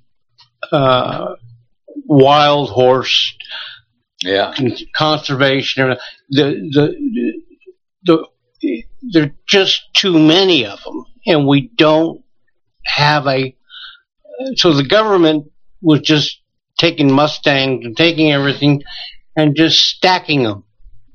wild horse conservation. There are just too many of them, and we don't have so the government was just taking Mustangs and taking everything and just stacking them.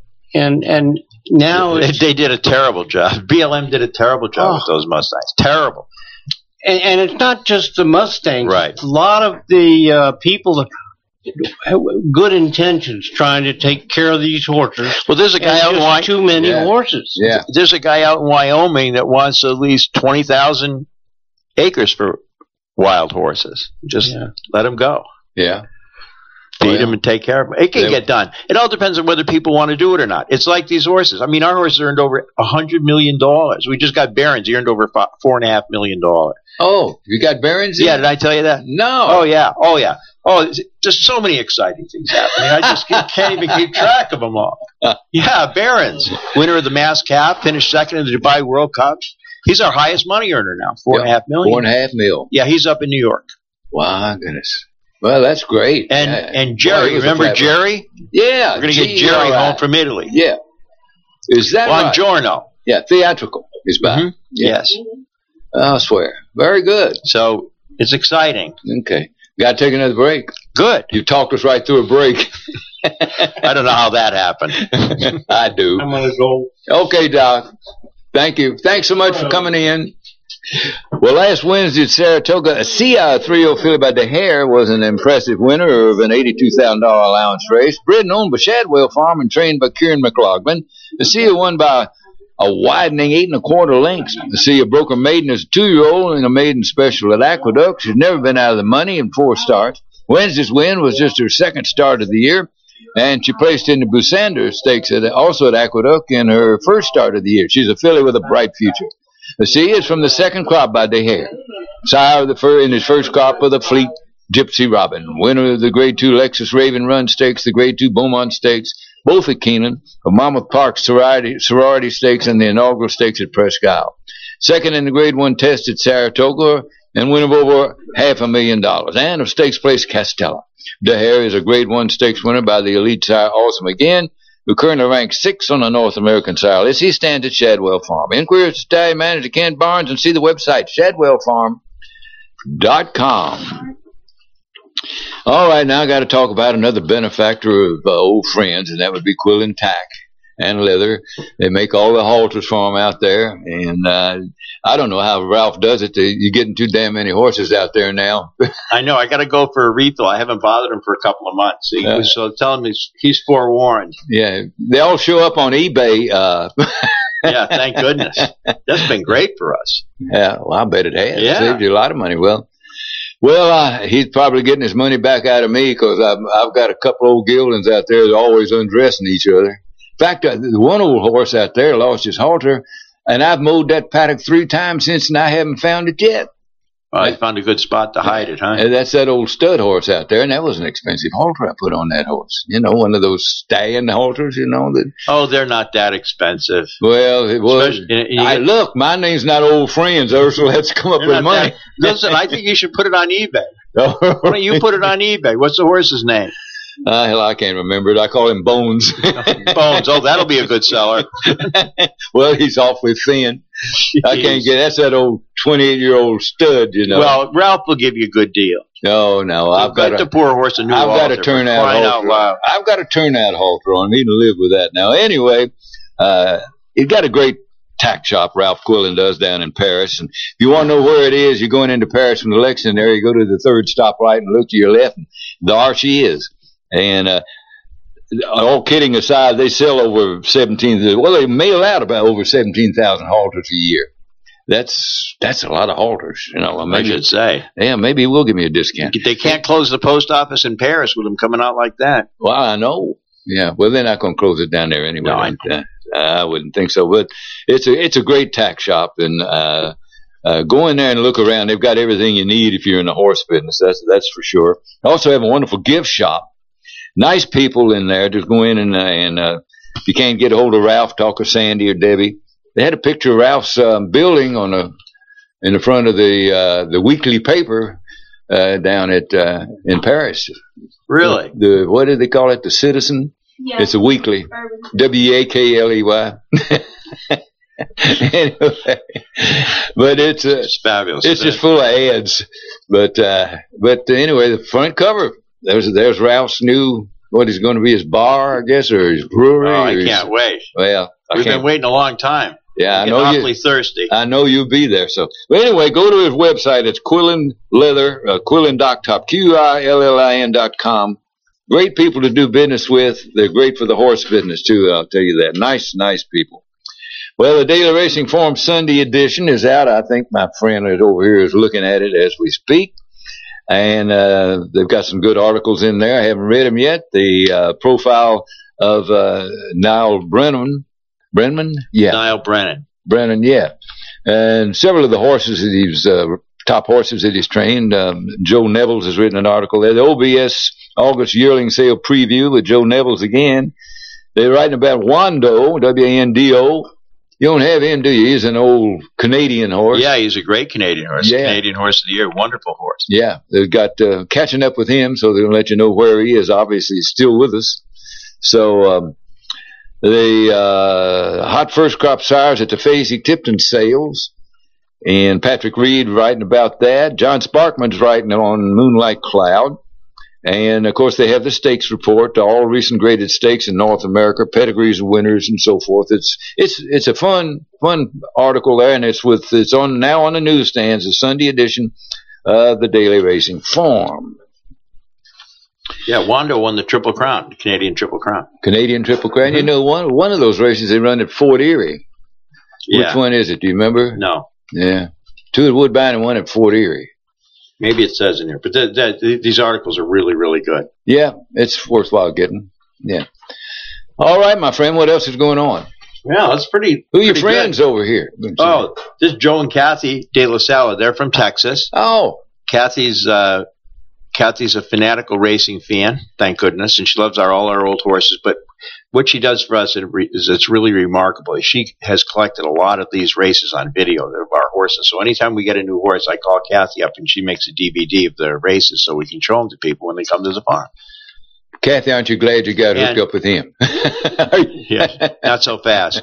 And now they did a terrible job. BLM did a terrible job with those Mustangs. Terrible. And it's not just the Mustangs. Right. A lot of the people that have good intentions trying to take care of these horses. Well, there's a guy out in Wyoming. Too many horses. Yeah. There's a guy out in Wyoming that wants at least 20,000 acres for wild horses. Just let them go. Yeah. Feed them and take care of them. It can get done. It all depends on whether people want to do it or not. It's like these horses. I mean, our horses earned over $100 million. We just got Barons. He earned over $4.5 million. Oh, you got Barons? Yeah, did I tell you that? No. Oh, yeah. Oh, there's so many exciting things happening. I just can't even keep track of them all. Yeah, Barons. Winner of the Mass Cap, finished second in the Dubai World Cup. He's our highest money earner now, $4.5 million. $4.5 million. Yeah, he's up in New York. Wow, goodness. Well, that's great. And Jerry, remember Jerry? Yeah. We're going to get Jerry home from Italy. Yeah. Is that right? Buongiorno. Yeah, theatrical is back. Mm-hmm. Yes. I'll swear. Very good. So it's exciting. Okay. Got to take another break. Good. You talked us right through a break. I don't know how that happened. I do. I'm going to go. Okay, Doc. Thank you. Thanks so much for coming in. Well, last Wednesday at Saratoga, a CI 3-0 filly by DeHare was an impressive winner of an $82,000 allowance race. Bred owned by Shadwell Farm and trained by Kieran McLaughlin. The CI won by a widening 8 1/4 lengths. The CI broke her maiden as a 2-year-old in a maiden special at Aqueduct. She's never been out of the money in 4 starts. Wednesday's win was just her second start of the year, and she placed in the Busander Stakes also at Aqueduct in her first start of the year. She's a filly with a bright future. The C is from the second crop by DeHare. Sire of in his first crop of the Fleet Gypsy Robin. Winner of the Grade 2 Lexus Raven Run Stakes, the Grade 2 Beaumont Stakes, both at Keenan, the Monmouth Park Sorority Stakes, and the inaugural Stakes at Presque Isle. Second in the Grade 1 test at Saratoga, and winner of over $500,000. And of Stakes Place Castella. DeHare is a Grade 1 Stakes winner by the elite sire Awesome Again, who currently ranks 6th on the North American sire list. He stands at Shadwell Farm. Inquire Stallion Manager Ken Barnes and see the website, shadwellfarm.com. All right, now I got to talk about another benefactor of old friends, and that would be Quill and Tack and Leather. They make all the halters for them out there, and I don't know how Ralph does it. You're getting too damn many horses out there now. I know. I got to go for a refill. I haven't bothered him for a couple of months. So tell him he's forewarned. Yeah, they all show up on eBay. Yeah, thank goodness. That's been great for us. Yeah, well, I bet it has. Yeah. It saved you a lot of money. Well, he's probably getting his money back out of me because I've got a couple old geldings out there that are always undressing each other. In fact, the one old horse out there lost his halter, and I've mowed that paddock 3 times since, and I haven't found it yet. Oh, you found a good spot to hide it, huh? And that's that old stud horse out there, and that was an expensive halter I put on that horse. You know, one of those stallion halters, that. Oh, they're not that expensive. Well, it was. Look, my name's not Old Friends, Ursula. Let's come up with money. Listen, I think you should put it on eBay. Why don't you put it on eBay? What's the horse's name? Hell, I can't remember it. I call him Bones. Bones. Oh, that'll be a good seller. Well, he's awfully thin. I can't that's that old 28-year-old stud, Well, Ralph will give you a good deal. No, I've got the poor horse a new halter. I've got to turn that halter. I've got to turn that halter on. He can live with that now. Anyway, he's got a great tack shop, Ralph Quillen does, down in Paris. And if you want to know where it is, you're going into Paris from the Lexington there. You go to the 3rd stoplight and look to your left, and there she is. And all kidding aside, they sell over 17. Well, they mail out about over 17,000 halters a year. That's a lot of halters, I should say. Yeah, maybe he will give me a discount. They can't close the post office in Paris with them coming out like that. Well, I know. Yeah, well, they're not going to close it down there anyway. No, I wouldn't think so. But it's a great tack shop, and go in there and look around. They've got everything you need if you're in the horse business. That's for sure. They also have a wonderful gift shop. nice people in there. Just go in and if you can't get a hold of Ralph, talk with Sandy or Debbie. They had a picture of Ralph's building in the front of the weekly paper down at in Paris. Really? What did they call it? The Citizen? Yeah. It's a weekly. WAKLEY. Anyway, but it's fabulous. It's just full of ads. But anyway, the front cover, there's Ralph's new, what is going to be his bar, I guess, or his brewery. Oh, I can't wait. Well, we've been waiting a long time. Yeah, I know awfully thirsty. I know you'll be there. So, but anyway, go to his website. It's Quillen Leather, Quillen Docktop, QUILLIN.com. Great people to do business with. They're great for the horse business too. I'll tell you that. Nice people. Well, the Daily Racing Form Sunday edition is out. I think my friend over here is looking at it as we speak. And they've got some good articles in there. I haven't read them yet. The profile of Niall Brennan. Yeah. Niall Brennan. Yeah. And several of the horses that he's, top horses that he's trained. Joe Nevels has written an article there. The OBS August yearling sale preview with Joe Nevels again. They're writing about Wando, W-A-N-D-O. You don't have him, do you? He's an old Canadian horse. Yeah, he's a great Canadian horse. Yeah. Canadian Horse of the Year. Wonderful horse. Yeah. They've got catching up with him, so they're going to let you know where he is. Obviously, he's still with us. So, the hot first crop sires at the Fazy Tipton sales. And Patrick Reed writing about that. John Sparkman's writing on Moonlight Cloud. And, of course, they have the stakes report, all recent graded stakes in North America, pedigrees and winners and so forth. It's a fun article there, and it's now on the newsstands, the Sunday edition of the Daily Racing Form. Yeah, Wando won the Triple Crown, the Canadian Triple Crown. Canadian Triple Crown. Mm-hmm. You know, one of those races they run at Fort Erie. Yeah. Which one is it? Do you remember? No. Yeah. Two at Woodbine and one at Fort Erie. Maybe it says in here, but these articles are really, really good. Yeah, it's worthwhile getting. Yeah. All right, my friend, what else is going on? Yeah, that's pretty. Who are your friends over here? Oh, this is Joe and Kathy De La Salle. They're from Texas. Oh. Kathy's a fanatical racing fan, thank goodness, and she loves all our old horses. But what she does for us is it's really remarkable. She has collected a lot of these races on video of our horses. So anytime we get a new horse, I call Kathy up and she makes a DVD of the races so we can show them to people when they come to the farm. Kathy, aren't you glad you got hooked up with him? Yeah, not so fast.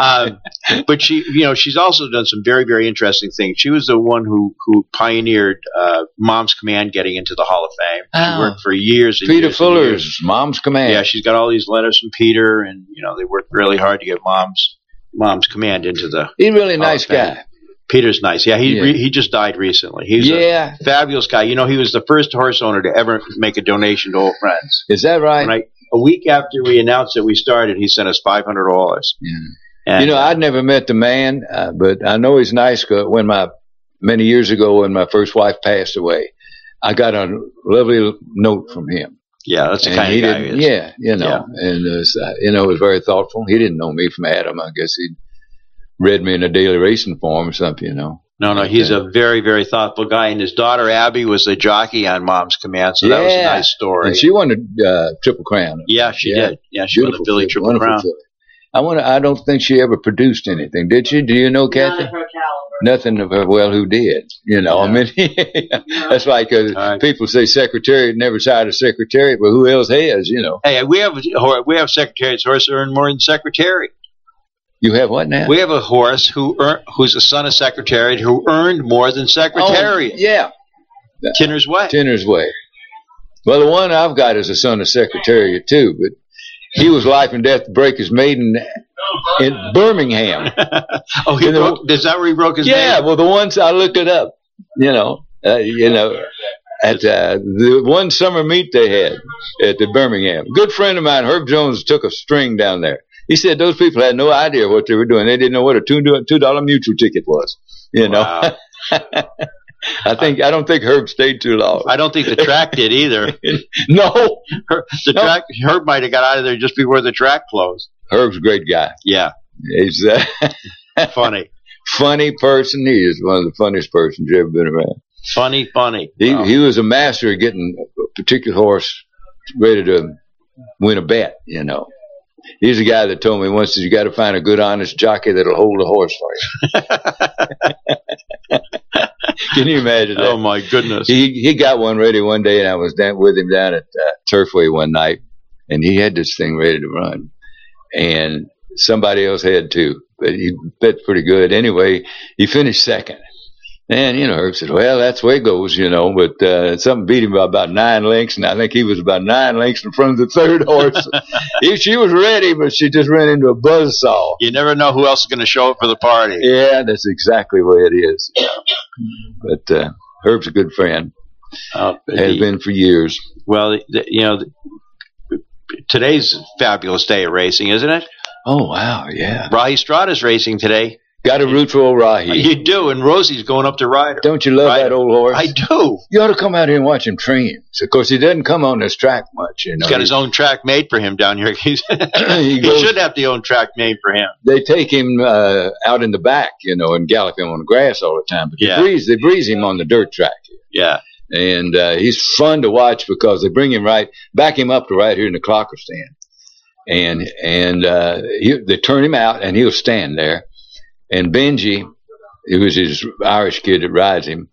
But she's also done some very, very interesting things. She was the one who pioneered Mom's Command getting into the Hall of Fame. She worked for years and Peter years Fuller's and years. Mom's Command. Yeah, she's got all these letters from Peter, and they worked really hard to get Mom's Command into the. He's a really nice guy. Peter's nice. Yeah, he just died recently. He's a fabulous guy. He was the first horse owner to ever make a donation to Old Friends. Is that right? A week after we announced that we started, he sent us $500. Yeah. And, I'd never met the man, but I know he's nice. Many years ago when my first wife passed away, I got a lovely note from him. Yeah, that's the kind of guy he is. Yeah, and it was very thoughtful. He didn't know me from Adam. I guess he'd read me in a Daily Racing Form or something, No, he's a very, very thoughtful guy. And his daughter, Abby, was the jockey on Mom's Command, so that was a nice story. And she won the Triple Crown. Yeah, she did. Yeah, she won the Billy Triple Crown. Filly. I don't think she ever produced anything, did she? Do you know, Kathy? None of her caliber. Nothing of her. Well, who did? I mean, that's like people say Secretariat never signed a Secretariat, but who else has? Hey, we have Secretariat's horse earned more than Secretariat. You have what now? We have a horse who's a son of Secretariat who earned more than Secretariat. Oh, yeah. Tinner's Way. Tinner's Way. Well, the one I've got is a son of Secretariat too, but he was life and death to break his maiden in Birmingham. Oh, is that where he broke his maiden? Yeah, well, the ones I looked it up, at the one summer meet they had at the Birmingham. A good friend of mine, Herb Jones, took a string down there. He said those people had no idea what they were doing. They didn't know what a $2 mutual ticket was. Wow. I don't think Herb stayed too long. I don't think the track did either. No. Herb might have got out of there just before the track closed. Herb's a great guy. Yeah. He's funny. Funny person. He is one of the funniest persons you've ever been around. Funny. He was a master of getting a particular horse ready to win a bet, you know. He's the guy that told me once that you got to find a good, honest jockey that'll hold a horse for you. Can you imagine that? Oh, my goodness. He got one ready one day, and I was down with him down at Turfway one night, and he had this thing ready to run. And somebody else had too, but he bet pretty good. Anyway, he finished second. And, you know, Herb said, well, that's the way it goes, you know, but something beat him by about 9 lengths, and I think he was about 9 lengths in front of the third horse. She was ready, but she just ran into a buzzsaw. You never know who else is going to show up for the party. Yeah, that's exactly the way it is. But Herb's a good friend. Has been for years. Well, you know, today's a fabulous day of racing, isn't it? Oh, wow, yeah. Rahi Strada's racing today. Got to root for old Rahi. You do, and Rosie's going up to ride her. Don't you love that old horse? I do. You ought to come out here and watch him train. So, of course, he doesn't come on this track much. You know, he's got his own track made for him down here. He should have the own track made for him. They take him out in the back, you know, and gallop him on the grass all the time. But they breeze him on the dirt track here. Yeah. And he's fun to watch because they bring him back him up to right here in the clocker stand. And they turn him out, and he'll stand there. And Benji, who was his Irish kid that rides him,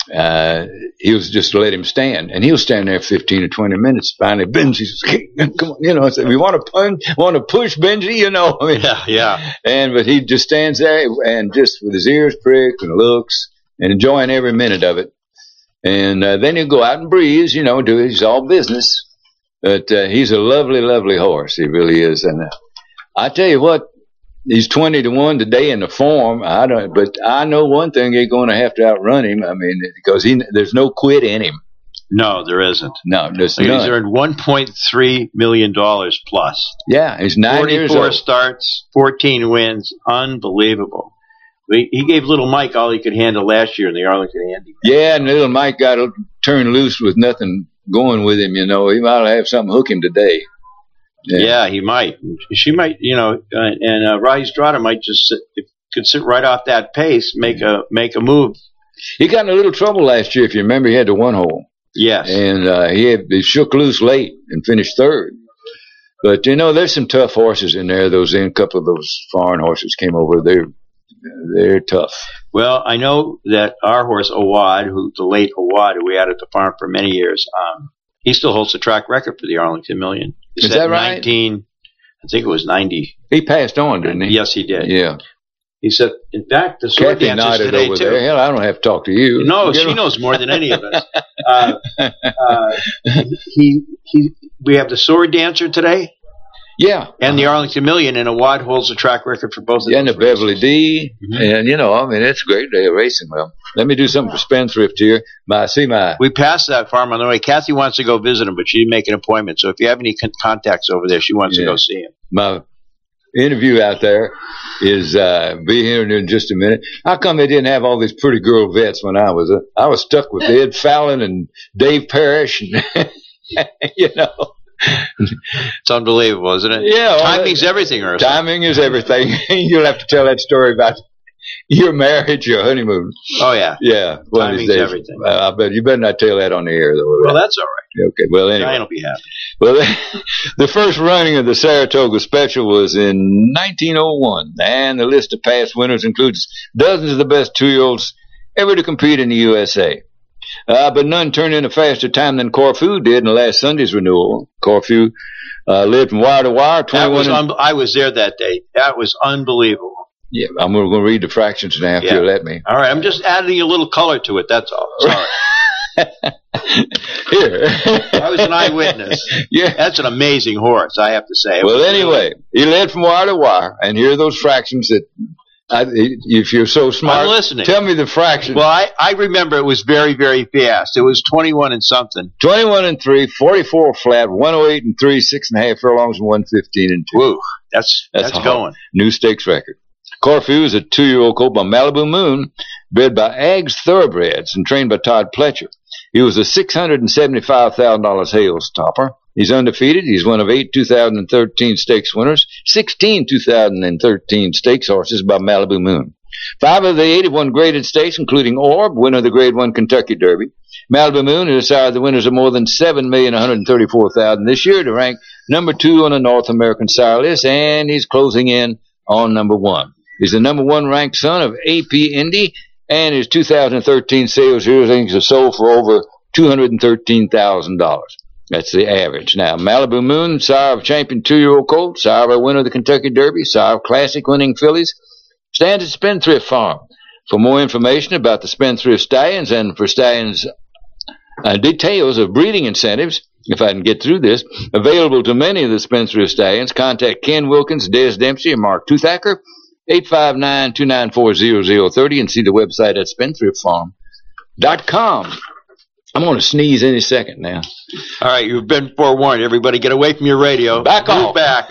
he was just to let him stand. And he'll stand there 15 or 20 minutes. Finally, Benji says, come on, you know, I said, we want to push Benji, you know. I mean, yeah. But he just stands there and just with his ears pricked and looks and enjoying every minute of it. And then he'll go out and breeze, you know, do his all business. But he's a lovely, lovely horse. He really is. And I tell you what, he's 20-1 today in the form. But I know one thing: they're going to have to outrun him. I mean, because there's no quit in him. No, there isn't. No, there's none. He's earned $1.3 million plus. Yeah, he's 9 years old. 44 starts, 14 wins, unbelievable. He gave little Mike all he could handle last year in the Arlington Handy. Yeah, and little Mike got turned loose with nothing going with him. You know, he might have something hook him today. Yeah, he might. She might, you know, and Rahi Strada might just sit right off that pace, make a move. He got in a little trouble last year, if you remember. He had the 1 hole. Yes, and he shook loose late and finished third. But you know, there's some tough horses in there. A couple of those foreign horses came over. They're tough. Well, I know that our horse Awad, the late Awad, who we had at the farm for many years, he still holds the track record for the Arlington Million. Is that right? I think it was 90. He passed on, didn't he? Yes, he did. Yeah. He said, in fact, the sword Kathy dancers today over too. There. Hell, I don't have to talk to you. No, she knows more than any of us. We have the sword dancer today. Yeah. And the Arlington Million, and Awad holds the track record for both of them. Yeah, and the Beverly D. Mm-hmm. And, you know, I mean, it's a great day of racing. Well, let me do something for Spendthrift here. We passed that farm on the way. Kathy wants to go visit him, but she didn't make an appointment. So if you have any contacts over there, she wants to go see him. My interview out there is be here in just a minute. How come they didn't have all these pretty girl vets when I was stuck with Ed Fallon and Dave Parrish and, you know. It's unbelievable, isn't it? Yeah. Timing's everything, Ursula. Timing is everything. You'll have to tell that story about your marriage, your honeymoon. Oh, yeah. Yeah. Timing's everything. I bet you better not tell that on the air, though. Well, that's all right. Okay. Well, anyway. Diane will be happy. Well, the first running of the Saratoga Special was in 1901, and the list of past winners includes dozens of the best 2-year-olds ever to compete in the USA. But none turned in a faster time than Corfu did in last Sunday's renewal. Corfu led from wire to wire. I was there that day. That was unbelievable. Yeah, I'm going to read the fractions now if you'll let me. All right, I'm just adding a little color to it, that's all. Sorry. Here. I was an eyewitness. Yeah. That's an amazing horse, I have to say. Well, anyway, he led from wire to wire, and here are those fractions that... if you're so smart, I'm listening. Tell me the fraction. Well, I remember it was very, very fast. It was 21 and something. 21 and 3, 44 flat, 108 and 3, 6.5 furlongs, and 115 and 2. Woo, that's going. New stakes record. Corfu is a 2-year-old colt by Malibu Moon, bred by Aggs Thoroughbreds and trained by Todd Pletcher. He was a $675,000 Hales topper. He's undefeated. He's one of 8 2013 stakes winners, 16 2013 stakes horses by Malibu Moon. 5 of the 81 graded stakes, including Orb, winner of the Grade 1 Kentucky Derby. Malibu Moon is the sire of the winners of more than $7,134,000 this year to rank number 2 on the North American sire list, and he's closing in on number 1. He's the number 1 ranked son of A.P. Indy, and his 2013 sales here things are sold for over $213,000. That's the average. Now, Malibu Moon, sire of champion 2-year-old colt, sire of a winner of the Kentucky Derby, sire of classic winning fillies, stands at Spendthrift Farm. For more information about the Spendthrift Stallions and for Stallions details of breeding incentives, if I can get through this, available to many of the Spendthrift Stallions, contact Ken Wilkins, Des Dempsey, or Mark Toothacker, 859-294-0030, and see the website at SpendthriftFarm.com. I'm going to sneeze any second now. All right, you've been forewarned. Everybody get away from your radio. Back off. Back.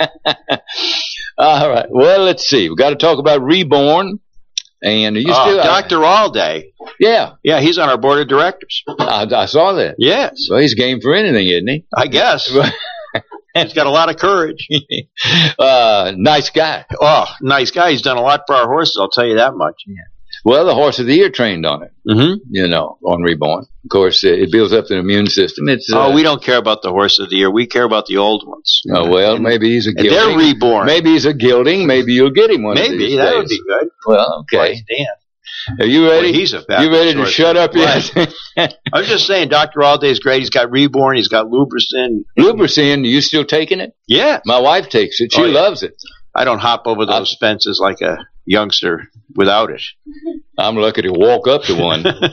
All right. Well, let's see. We've got to talk about Reborn. And you still Dr. Allday. Yeah. Yeah, he's on our board of directors. I saw that. Yes. Well, he's game for anything, isn't he? I guess. He's got a lot of courage. Nice guy. Oh, nice guy. He's done a lot for our horses, I'll tell you that much. Yeah. Well, the horse of the year trained on it, on Reborn. Of course, it builds up the immune system. We don't care about the horse of the year. We care about the old ones. Oh, well, maybe he's a gelding. They're reborn. Maybe he's a gelding. Maybe you'll get him one of these Maybe. That would be good. Well, okay. Dan. Are you ready? Boy, he's a you ready to shut up yet? I was just saying, Dr. Allday is great. He's got Reborn. He's got Lubricin. Lubricin, you still taking it? Yeah. My wife takes it. She loves it. I don't hop over those fences like a youngster without it. I'm lucky to walk up to one, but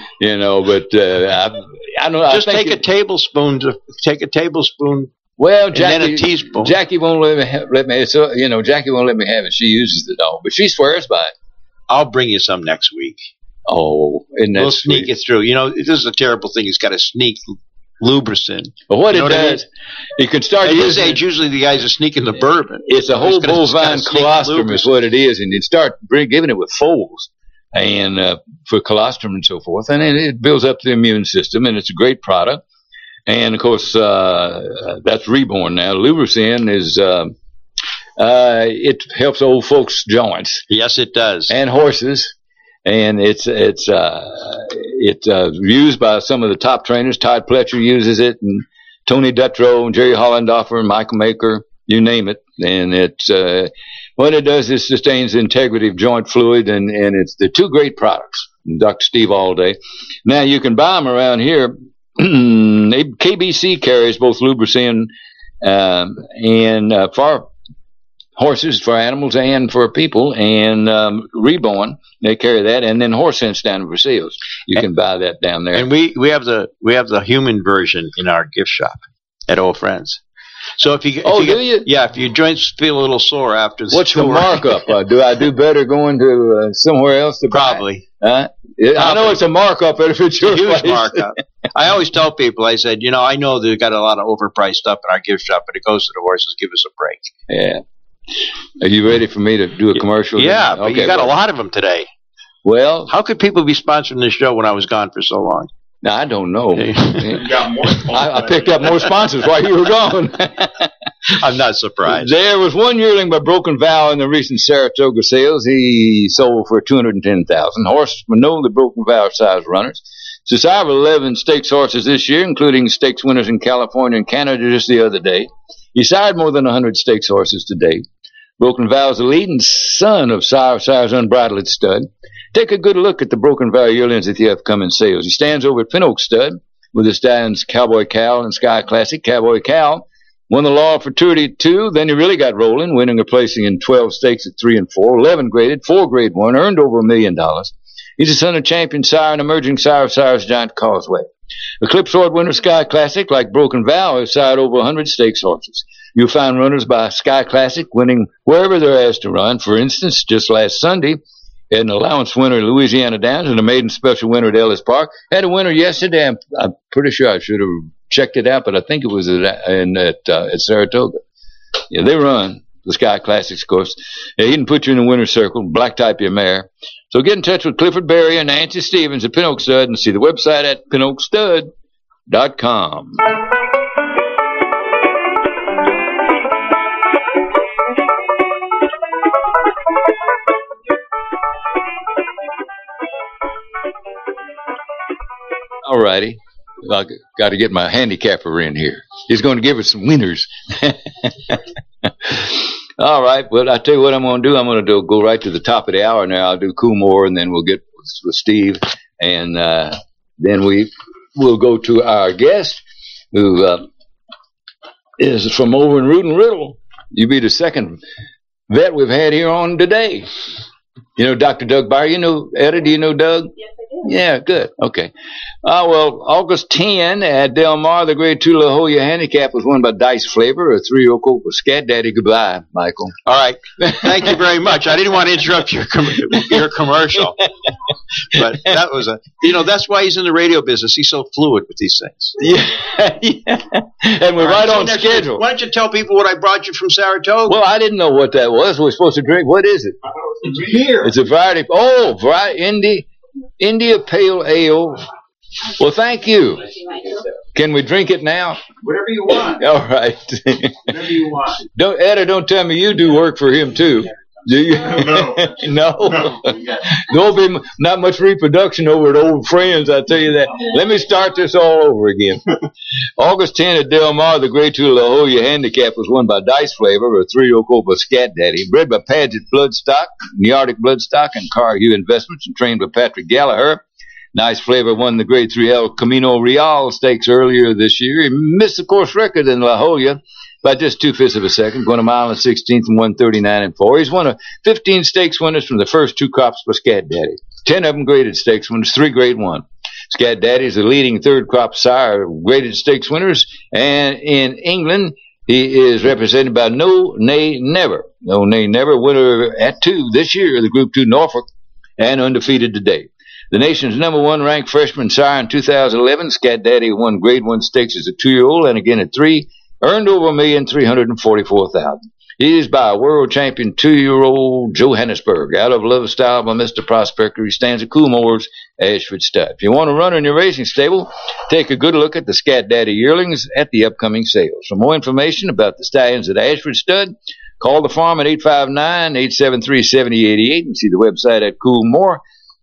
I know. Just take a tablespoon. Well, and then a teaspoon. Jackie won't let me. So Jackie won't let me have it. She uses it all, but she swears by it. I'll bring you some next week. Oh, we'll sneak it through. This is a terrible thing. He's got to sneak Lubricin. But what it does, you can start. At his age, usually the guys are sneaking the bourbon. It's a whole bovine colostrum is what it is, and you start giving it with foals and for colostrum and so forth, and it builds up the immune system, and it's a great product. And of course, that's Reborn now. Lubricin is it helps old folks' joints. Yes, it does, and horses. And it's used by some of the top trainers. Todd Pletcher uses it, and Tony Dutrow, and Jerry Hollendorfer, and Michael Maker, you name it. And what it does is sustains the integrity of joint fluid, and they're two great products. Dr. Steve Allday. Now you can buy them around here. KBC carries both Lubricin and for horses, for animals, and for people, and Reborn, they carry that, and then Horse Sense down for seals. You can buy that down there. And we have the human version in our gift shop at Old Friends. So if you if your joints feel a little sore after the what's the markup? Do I do better going to somewhere else to probably? I know it's a markup, but if it's your huge place. markup. I always tell people, I said, I know they've got a lot of overpriced stuff in our gift shop, but it goes to the horses. Give us a break. Yeah. Are you ready for me to do a commercial? Yeah, but you got a lot of them today. Well, how could people be sponsoring this show when I was gone for so long? Now, I don't know. I picked up more sponsors while you were gone. I'm not surprised. There was one yearling by Broken Vow in the recent Saratoga sales. He sold for $210,000. Horsemen know the Broken Vow size runners. It's a sire of 11 stakes horses this year, including stakes winners in California and Canada just the other day. He sired more than 100 stakes horses to date. Broken Vow is the leading son of Sire's Unbridled Stud. Take a good look at the Broken Vow yearlings at the upcoming sales. He stands over at Pin Oak Stud with his stallions Cowboy Cal and Sky Classic. Cowboy Cal won the Law of Futurity 2. Then he really got rolling, winning or placing in 12 stakes at 3 and 4, 11 graded, 4 grade 1, earned over $1 million. He's the son of champion sire and emerging sire of Sire's Giant Causeway. Eclipse Sword winner Sky Classic, like Broken Vow, has sired over 100 stakes horses. You'll find runners by Sky Classic winning wherever they're asked to run. For instance, just last Sunday, had an allowance winner at Louisiana Downs and a maiden special winner at Ellis Park. Had a winner yesterday. I'm pretty sure I should have checked it out, but I think it was at Saratoga. Yeah, they run the Sky Classics course. Yeah, he can put you in the winner's circle, black type your mare. So get in touch with Clifford Berry and Nancy Stevens at Pin Oak Stud and see the website at pinoakstud.com. All righty. I got to get my handicapper in here. He's going to give us some winners. All right. Well, I tell you what I'm going to do. I'm going to go right to the top of the hour now. I'll do Coolmore, and then we'll get with Steve, and then we'll go to our guest, who is from over in Root and Riddle. You'll be the second vet we've had here on today. You know Dr. Doug Beyer? You know Etta? Do you know Doug? Yes, I do. Yeah, good. Okay. Well, August 10 at Del Mar, the Grade 2 La Jolla Handicap was won by Dice Flavor, a 3-year-old colt with Scat Daddy. Goodbye, Michael. All right. Thank you very much. I didn't want to interrupt your commercial. But that was that's why he's in the radio business. He's so fluid with these things. Yeah. And we're right on schedule. Why don't you tell people what I brought you from Saratoga? Well, I didn't know what that was. We're supposed to drink. What is it? It's beer. It's a variety. India Pale Ale. Well, thank you. Can we drink it now? Whatever you want. All right. Whatever you want. Don't tell me you do work for him too. Do you? No. No. There'll be not much reproduction over at Old Friends, I tell you that. Let me start this all over again. August 10 at Del Mar, the Grade 2 La Jolla Handicap was won by Dice Flavor, a 3-year-old colt by Scat Daddy, bred by Paget Bloodstock, Neartic Bloodstock, and Carhue Investments, and trained by Patrick Gallagher. Dice Flavor won the Grade 3 El Camino Real Stakes earlier this year. He missed the course record in La Jolla by just 2/5 of a second, going a mile and 16th and 1:39.4. He's one of 15 stakes winners from the first 2 crops by Scat Daddy. 10 of them graded stakes winners, 3 Grade 1. Scat Daddy is the leading third crop sire of graded stakes winners, and in England, he is represented by No Nay Never. No Nay Never, winner at 2 this year, the Group 2 Norfolk, and undefeated today. The nation's #1 ranked freshman sire in 2011, Scat Daddy won Grade 1 stakes as a 2-year-old, and again at 3. Earned over $1,344,000. He is by world champion 2-year-old Johannesburg, out of Love Style by Mr. Prospector. He stands at Coolmore's Ashford Stud. If you want to run in your racing stable, take a good look at the Scat Daddy yearlings at the upcoming sales. For more information about the stallions at Ashford Stud, call the farm at 859-873-7088 and see the website at coolmore.com.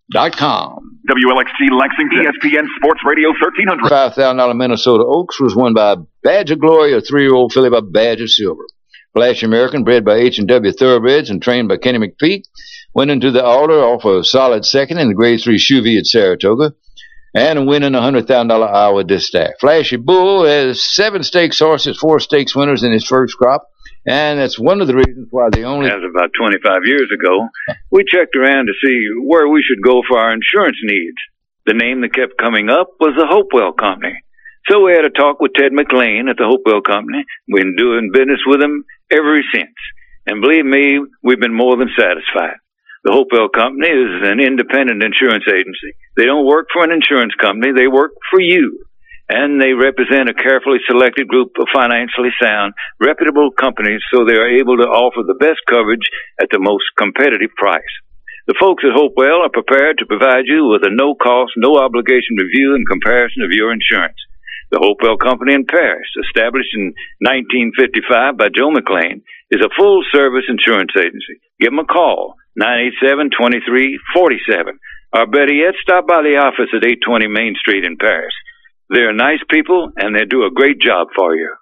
WLXT Lexington, ESPN Sports Radio 1300. $5,000 Minnesota Oaks was won by Badge of Glory, a 3-year-old filly by Badge of Silver. Flash American, bred by H&W Thoroughbreds and trained by Kenny McPeak, went into the altar off a solid second in the Grade 3 Chuvie at Saratoga, and winning a $100,000 Iowa Distaff. Flashy Bull has 7 stakes horses, 4 stakes winners in his first crop, and that's one of the reasons why they only... That was about 25 years ago. We checked around to see where we should go for our insurance needs. The name that kept coming up was the Hopewell Company. So we had a talk with Ted McLean at the Hopewell Company. We've been doing business with him ever since. And believe me, we've been more than satisfied. The Hopewell Company is an independent insurance agency. They don't work for an insurance company. They work for you. And they represent a carefully selected group of financially sound, reputable companies so they are able to offer the best coverage at the most competitive price. The folks at Hopewell are prepared to provide you with a no-cost, no-obligation review and comparison of your insurance. The Hopewell Company in Paris, established in 1955 by Joe McLean, is a full-service insurance agency. Give them a call, 987-2347. Or better yet, stop by the office at 820 Main Street in Paris. They're nice people, and they do a great job for you.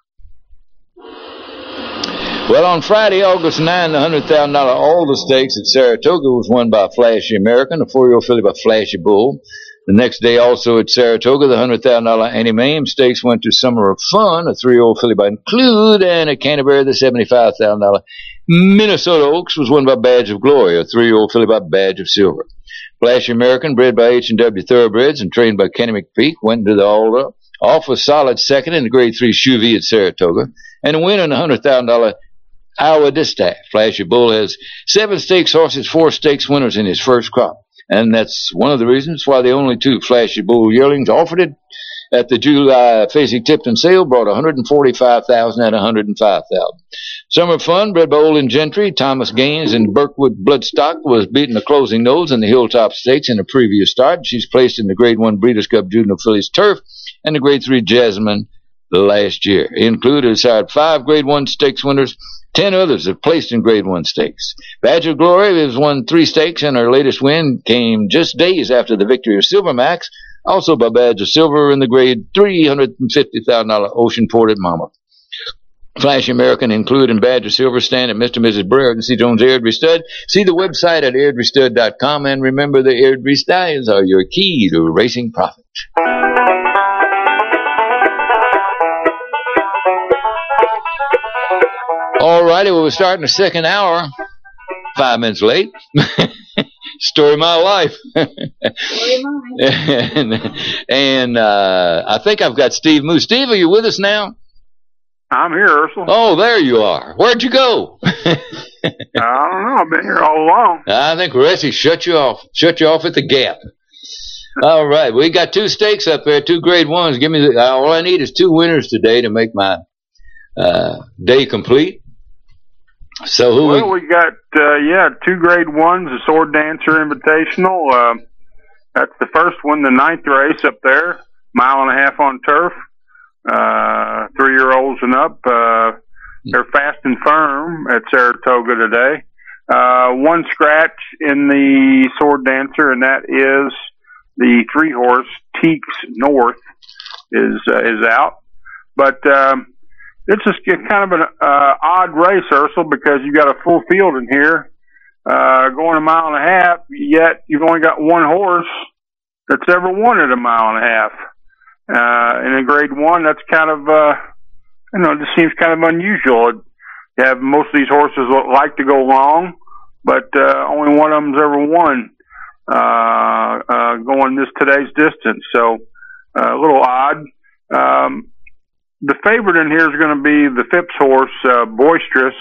Well, on Friday, August 9, the $100,000 Alder Stakes at Saratoga was won by Flashy American, a 4-year-old filly by Flashy Bull. The next day, also at Saratoga, the $100,000 Annie Mayhem Stakes went to Summer of Fun, a 3-year-old filly by Include, and at Canterbury, the $75,000 Minnesota Oaks was won by Badge of Glory, a 3-year-old filly by Badge of Silver. Flashy American, bred by H&W Thoroughbreds and trained by Kenny McPeak, went to the Alder, off a solid second in the Grade 3 Chuvie at Saratoga, and a win in the $100,000 Iowa Distaff. Flashy Bull has 7 stakes horses, 4 stakes winners in his first crop. And that's one of the reasons why the only 2 Flashy Bull yearlings offered it at the July Facey-Tipton sale brought $145,000 and $105,000. Summer Fun, bred by Olin Gentry, Thomas Gaines, and Burkwood Bloodstock, was beating the closing nose in the Hilltop Stakes in a previous start. She's placed in the Grade 1 Breeders' Cup Juvenile Fillies Turf and the Grade 3 Jasmine last year. Included has hired 5 Grade 1 stakes winners. 10 others have placed in Grade 1 stakes. Badge of Glory has won 3 stakes, and her latest win came just days after the victory of Silvermax Also by Badger Silver in the grade $350,000 Ocean Ported Mama. Flashy American including Badger Silver stand at Mr. and Mrs. Brereton C. Jones Airdrie Stud. See the website at airdriestud.com, and remember the Airdrie Stallions are your key to racing profit. All righty, well, we're starting the second hour. 5 minutes late. Story of my life. and I think I've got Steve Moose. Steve, are you with us now? I'm here, Ursula. Oh, there you are. Where'd you go? I don't know. I've been here all along. I think Ressie shut you off at the gap. All right, we got 2 stakes up there, 2 grade 1s. Give me all I need is 2 winners today to make my day complete. So we got 2 grade 1s, the Sword Dancer Invitational. That's the first one, the 9th race up there, 1.5 miles on turf. 3-year-olds and up. They're fast and firm at Saratoga today. 1 scratch in the Sword Dancer, and that is the 3-horse Teeks North is out. But it's just kind of an odd race, Ursula, because you got a full field in here going 1.5 miles, yet you've only got 1 horse that's ever won at 1.5 miles. In a grade 1, that's kind of, this seems kind of unusual. You have most of these horses like to go long, but only one of them's ever won going today's distance. So a little odd. The favorite in here is going to be the Phipps horse, Boisterous.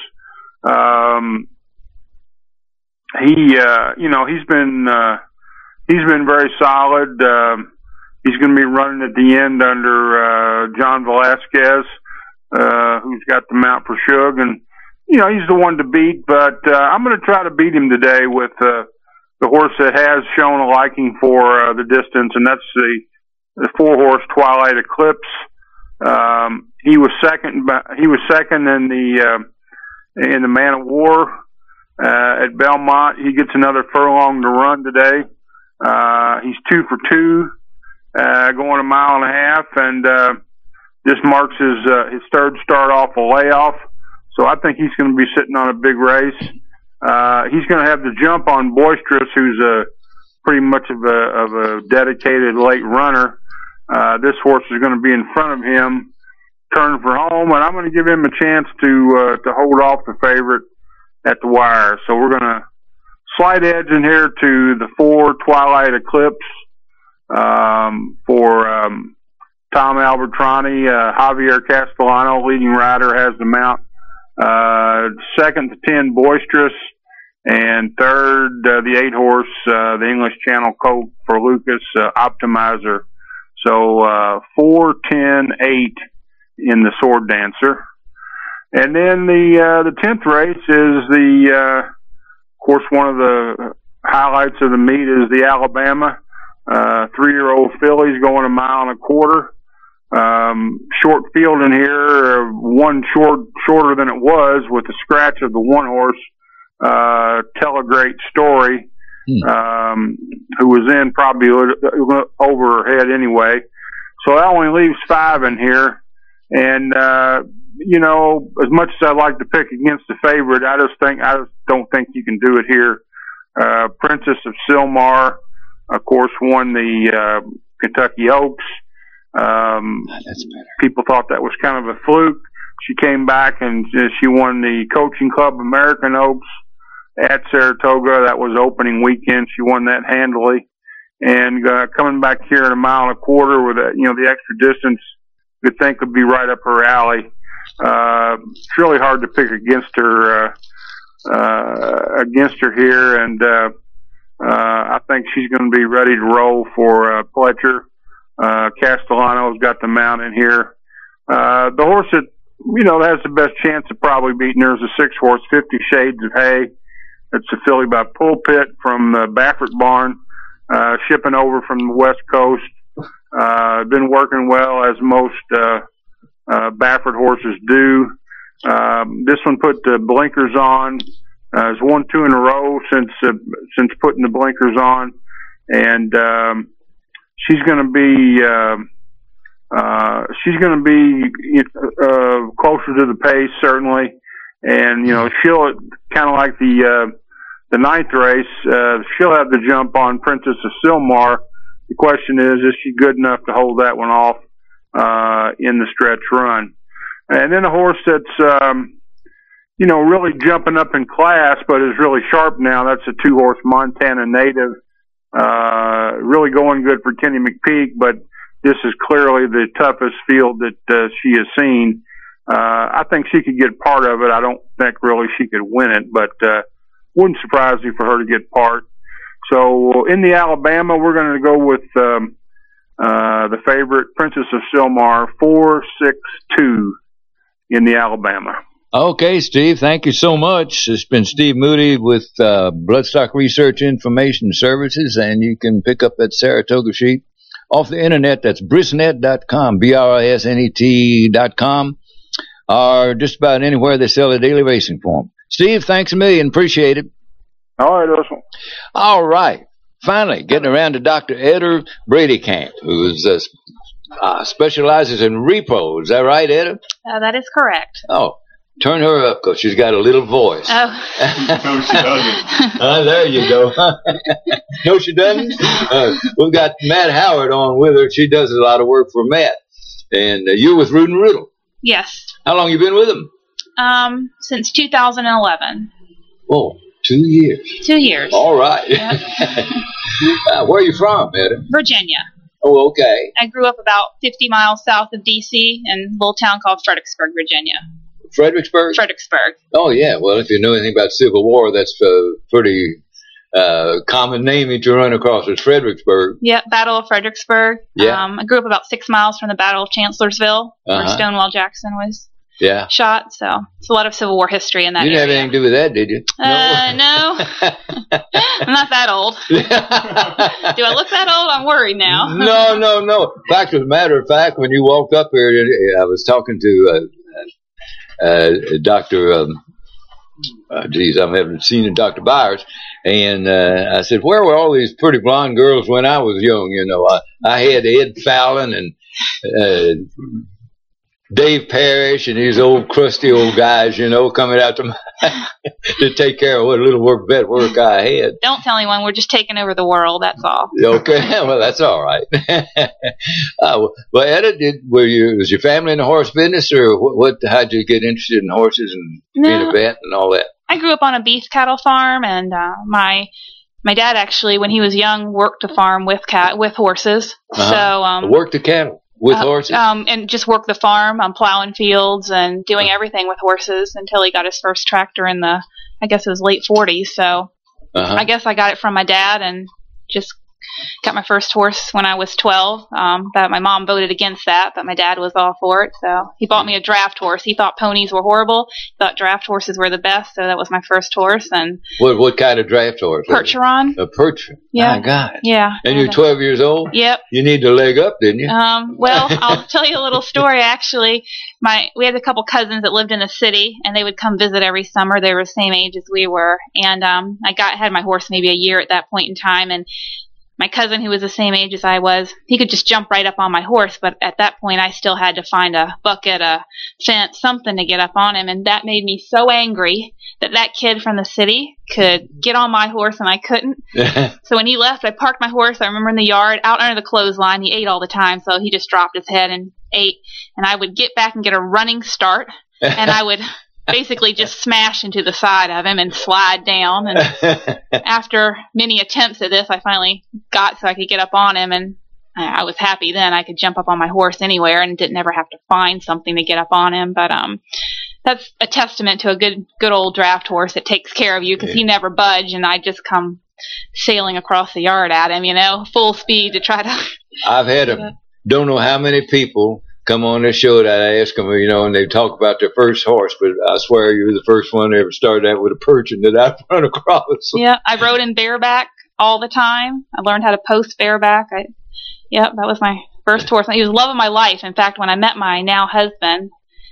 He's been very solid. He's going to be running at the end under John Velasquez, who's got the mount for Shug. And, he's the one to beat, but I'm going to try to beat him today with the horse that has shown a liking for the distance, and that's the 4-horse Twilight Eclipse. He was second in the Man of War at Belmont. He gets another furlong to run today. He's 2 for 2. Going 1.5 miles, and this marks his third start off a layoff. So I think he's going to be sitting on a big race. He's going to have the jump on Boisterous, who's pretty much of a dedicated late runner. This horse is going to be in front of him, turning for home, and I'm going to give him a chance to hold off the favorite at the wire. So we're going to slide edge in here to the 4 Twilight Eclipse. For Tom Albertrani, Javier Castellano, leading rider, has the mount. Second to 10, Boisterous, and third, the 8-horse, the English Channel Colt for Lucas, Optimizer. So 4, 10, 8 in the Sword Dancer, and then the 10th race is of course, one of the highlights of the meet is the Alabama. 3-year-old fillies going 1.25 miles. Short field in here, one shorter than it was, with the scratch of the 1-horse, Tell a Great Story, who was in probably over her head anyway. So that only leaves 5 in here. And, as much as I'd like to pick against the favorite, I just don't think you can do it here. Princess of Silmar, of course, won the Kentucky Oaks. That's better. People thought that was kind of a fluke. She came back and she won the Coaching Club American Oaks at Saratoga. That was opening weekend. She won that handily. And coming back here at 1.25 miles with the extra distance, you'd think would be right up her alley. It's really hard to pick against her here, and I think she's going to be ready to roll for Pletcher. Castellano's got the mount in here. The horse that has the best chance of probably beating her is the 6-horse 50 Shades of Hay. It's a filly by Pulpit from the Baffert barn, shipping over from the West Coast. Been working well, as most Baffert horses do. This one put the blinkers on. It's 1-2 in a row since putting the blinkers on, and she's going to be closer to the pace certainly, and she'll kind of like the ninth race. She'll have the jump on Princess of Silmar. The question is she good enough to hold that one off in the stretch run? And then a horse that's really jumping up in class, but is really sharp now. That's a 2-horse Montana Native. Really going good for Kenny McPeak, but this is clearly the toughest field that she has seen. I think she could get part of it. I don't think really she could win it, but wouldn't surprise me for her to get part. So in the Alabama, we're going to go with the favorite, Princess of Silmar, 4-6-2 in the Alabama. Okay, Steve, thank you so much. It's been Steve Moody with Bloodstock Research Information Services, and you can pick up that Saratoga sheet off the internet. That's brisnet.com, BRISNET.com, or just about anywhere they sell a daily racing form. Steve, thanks a million. Appreciate it. All right, Russell. All right. Finally, getting around to Dr. Etta Bradykamp, who specializes in repo. Is that right, Etta? That is correct. Oh, turn her up because she's got a little voice. Oh. No, she doesn't. There you go. No, she doesn't? We've got Matt Howard on with her. She does a lot of work for Matt. And you're with Root and Riddle. Yes. How long you been with them? Since 2011. Oh, 2 years. 2 years. All right. Yep. Where are you from, Etta? Virginia. Oh, okay. I grew up about 50 miles south of D.C. in a little town called Fredericksburg, Virginia. Fredericksburg? Fredericksburg. Oh, yeah. Well, if you know anything about Civil War, that's a pretty common name that you run across is Fredericksburg. Yep, Battle of Fredericksburg. Yeah. I grew up about 6 miles from the Battle of Chancellorsville, where Stonewall Jackson was shot. So it's a lot of Civil War history in that You didn't area. have anything to do with that, did you? No. I'm not that old. Do I look that old? I'm worried now. No. In fact, as a matter of fact, when you walked up here, I was talking to Dr. I haven't seen Dr. Byers, and I said, where were all these pretty blonde girls when I was young? I had Ed Fallon and Dave Parrish and these old crusty old guys, coming out to take care of what little vet work I had. Don't tell anyone. We're just taking over the world. That's all. Okay, well, that's all right. Well, Etta, was your family in the horse business, or how'd you get interested in horses and being a vet and all that? I grew up on a beef cattle farm, and my dad actually, when he was young, worked a farm with horses. So worked the cattle. With horses? And just worked the farm, plowing fields and doing everything with horses until he got his first tractor in I guess it was late 40s. So I guess I got it from my dad and just got my first horse when I was 12. But my mom voted against that, but my dad was all for it. So he bought me a draft horse. He thought ponies were horrible. He thought draft horses were the best. So that was my first horse. And what kind of draft horse? Percheron. A Percheron. Yeah. My God. Yeah. And you're 12 years old? Yep. You need to leg up, didn't you? Well, I'll tell you a little story. Actually, we had a couple cousins that lived in the city, and they would come visit every summer. They were the same age as we were, and I had my horse maybe a year at that point in time, and my cousin, who was the same age as I was, he could just jump right up on my horse, but at that point I still had to find a bucket, a fence, something to get up on him, and that made me so angry that kid from the city could get on my horse and I couldn't. So when he left, I parked my horse, I remember in the yard, out under the clothesline. He ate all the time, so he just dropped his head and ate, and I would get back and get a running start, and I would basically just smash into the side of him and slide down. And after many attempts at this, I finally got so I could get up on him, and I was happy then. I could jump up on my horse anywhere and didn't ever have to find something to get up on him. But that's a testament to a good old draft horse that takes care of you, because he never budged, and I just come sailing across the yard at him, full speed to try to. I've had don't know how many people come on this show that I ask them, and they talk about their first horse, but I swear you were the first one that ever started out with a Percheron that I've run across. Yeah, I rode in bareback all the time. I learned how to post bareback. That was my first horse. He was the love of my life. In fact, when I met my now husband,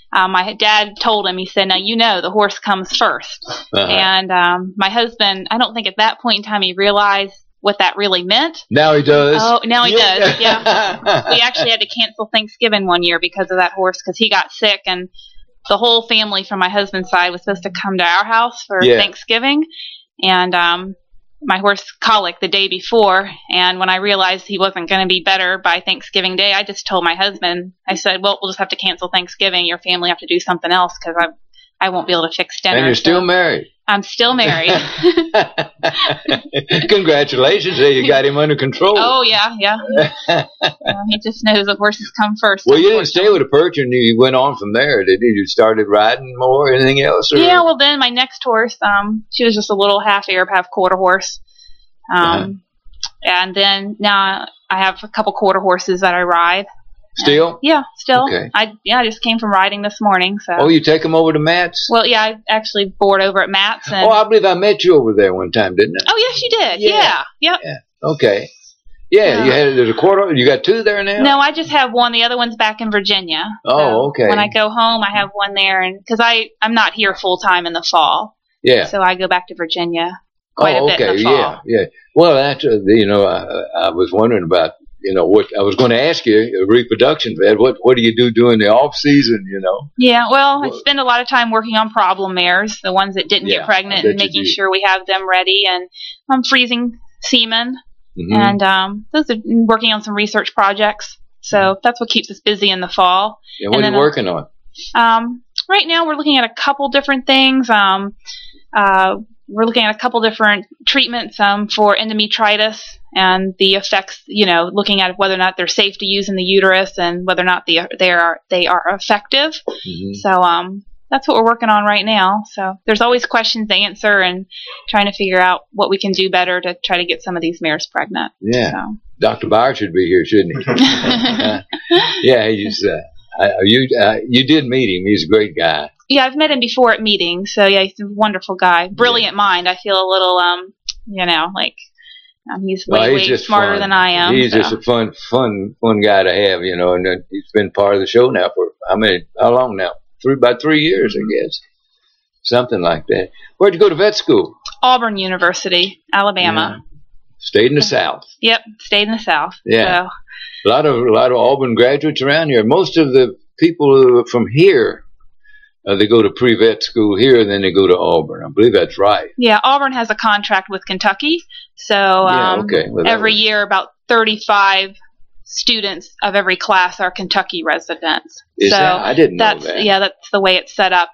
my dad told him, he said, now the horse comes first. And my husband, I don't think at that point in time he realized what that really meant. Now he does. Oh, now he does. Yeah. We actually had to cancel Thanksgiving one year because of that horse, because he got sick, and the whole family from my husband's side was supposed to come to our house for Thanksgiving, and my horse colicked the day before, and when I realized he wasn't going to be better by Thanksgiving Day, I just told my husband, I said, well, we'll just have to cancel Thanksgiving. Your family have to do something else because I won't be able to fix dinner. And you're still married. I'm still married. Congratulations. You got him under control. Oh, yeah. He just knows the horses come first. Well, you didn't stay with a perch and you went on from there, did you? You started riding more, anything else? Or? Yeah, well, then my next horse, she was just a little half Arab, half quarter horse. And then now I have a couple quarter horses that I ride. Still? Yeah, still. Okay. I just came from riding this morning. So. Oh, you take them over to Matt's? Well, yeah, I actually board over at Matt's. And I believe I met you over there one time, didn't I? Oh, yes, you did. Yeah. Yep. Yeah. Okay. Yeah, there's a quarter. You got two there now? No, I just have one. The other one's back in Virginia. Oh, okay. When I go home, I have one there, and because I'm not here full time in the fall. Yeah. So I go back to Virginia quite a bit in the fall. Yeah. Well, that's I was wondering about. What I was going to ask you, a reproduction vet, what do you do during the off season, Yeah, well, I spend a lot of time working on problem mares, the ones that didn't get pregnant, and making sure we have them ready, and I'm freezing semen, and those are working on some research projects. So that's what keeps us busy in the fall. Yeah, what are you working on? Right now we're looking at a couple different things. We're looking at a couple different treatments for endometritis and the effects, looking at whether or not they're safe to use in the uterus and whether or not they are effective. So that's what we're working on right now. So there's always questions to answer and trying to figure out what we can do better to try to get some of these mares pregnant. Yeah. So. Dr. Bauer should be here, shouldn't he? Yeah, he just, you did meet him. He's a great guy. Yeah, I've met him before at meetings. So yeah, he's a wonderful guy. Brilliant mind. I feel a little, he's way smarter than I am. He's just a fun guy to have, and he's been part of the show now for, how long now? About 3 years, I guess. Something like that. Where'd you go to vet school? Auburn University, Alabama. Yeah. Stayed in the South. Yep, stayed in the South. Yeah. So. A lot of Auburn graduates around here. Most of the people from here, they go to pre-vet school here, and then they go to Auburn. I believe that's right. Yeah, Auburn has a contract with Kentucky. So every year about 35 students of every class are Kentucky residents. Is that? I didn't know that. Yeah, that's the way it's set up.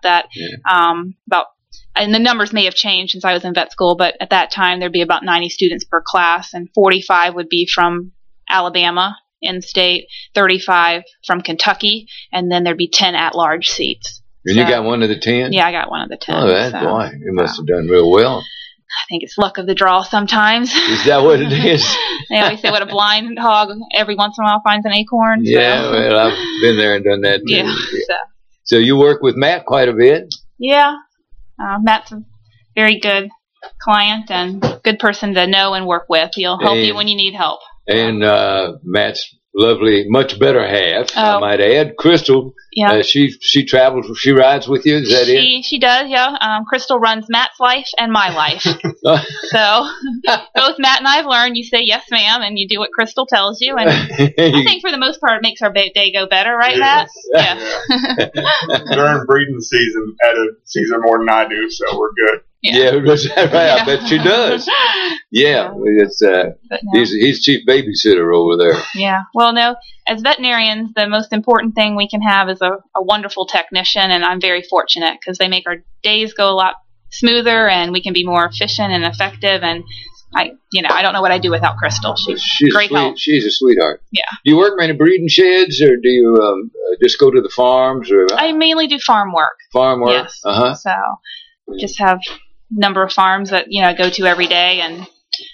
And the numbers may have changed since I was in vet school, but at that time there'd be about 90 students per class, and 45 would be from Alabama in-state, 35 from Kentucky, and then there'd be 10 at-large seats. And you got one of the 10? Yeah, I got one of the 10. Oh, that's why. You must have done real well. I think it's luck of the draw sometimes. Is that what it is? They always say what a blind hog every once in a while finds an acorn. So. Yeah, well, I've been there and done that too. Yeah. So you work with Matt quite a bit? Yeah. Matt's a very good client and good person to know and work with. He'll help you when you need help. And Matt's lovely, much better half, I might add, Crystal. Yeah. She travels, she rides with you, is that it? She does, yeah. Crystal runs Matt's life and my life. So both Matt and I have learned you say yes ma'am and you do what Crystal tells you, and I think for the most part it makes our day go better, right, Matt? Yeah. During breeding season, Etta sees her more than I do, so we're good. Yeah, that's right. Yeah. I bet she does. Yeah, it's he's chief babysitter over there. Yeah. Well, no, as veterinarians, the most important thing we can have is a wonderful technician, and I'm very fortunate because they make our days go a lot smoother, and we can be more efficient and effective. And I don't know what I'd do without Crystal. She's great help. She's a sweetheart. Yeah. Do you work many breeding sheds, or do you just go to the farms? Or I mainly do farm work. Farm work. Yes. So just have number of farms that I go to every day, and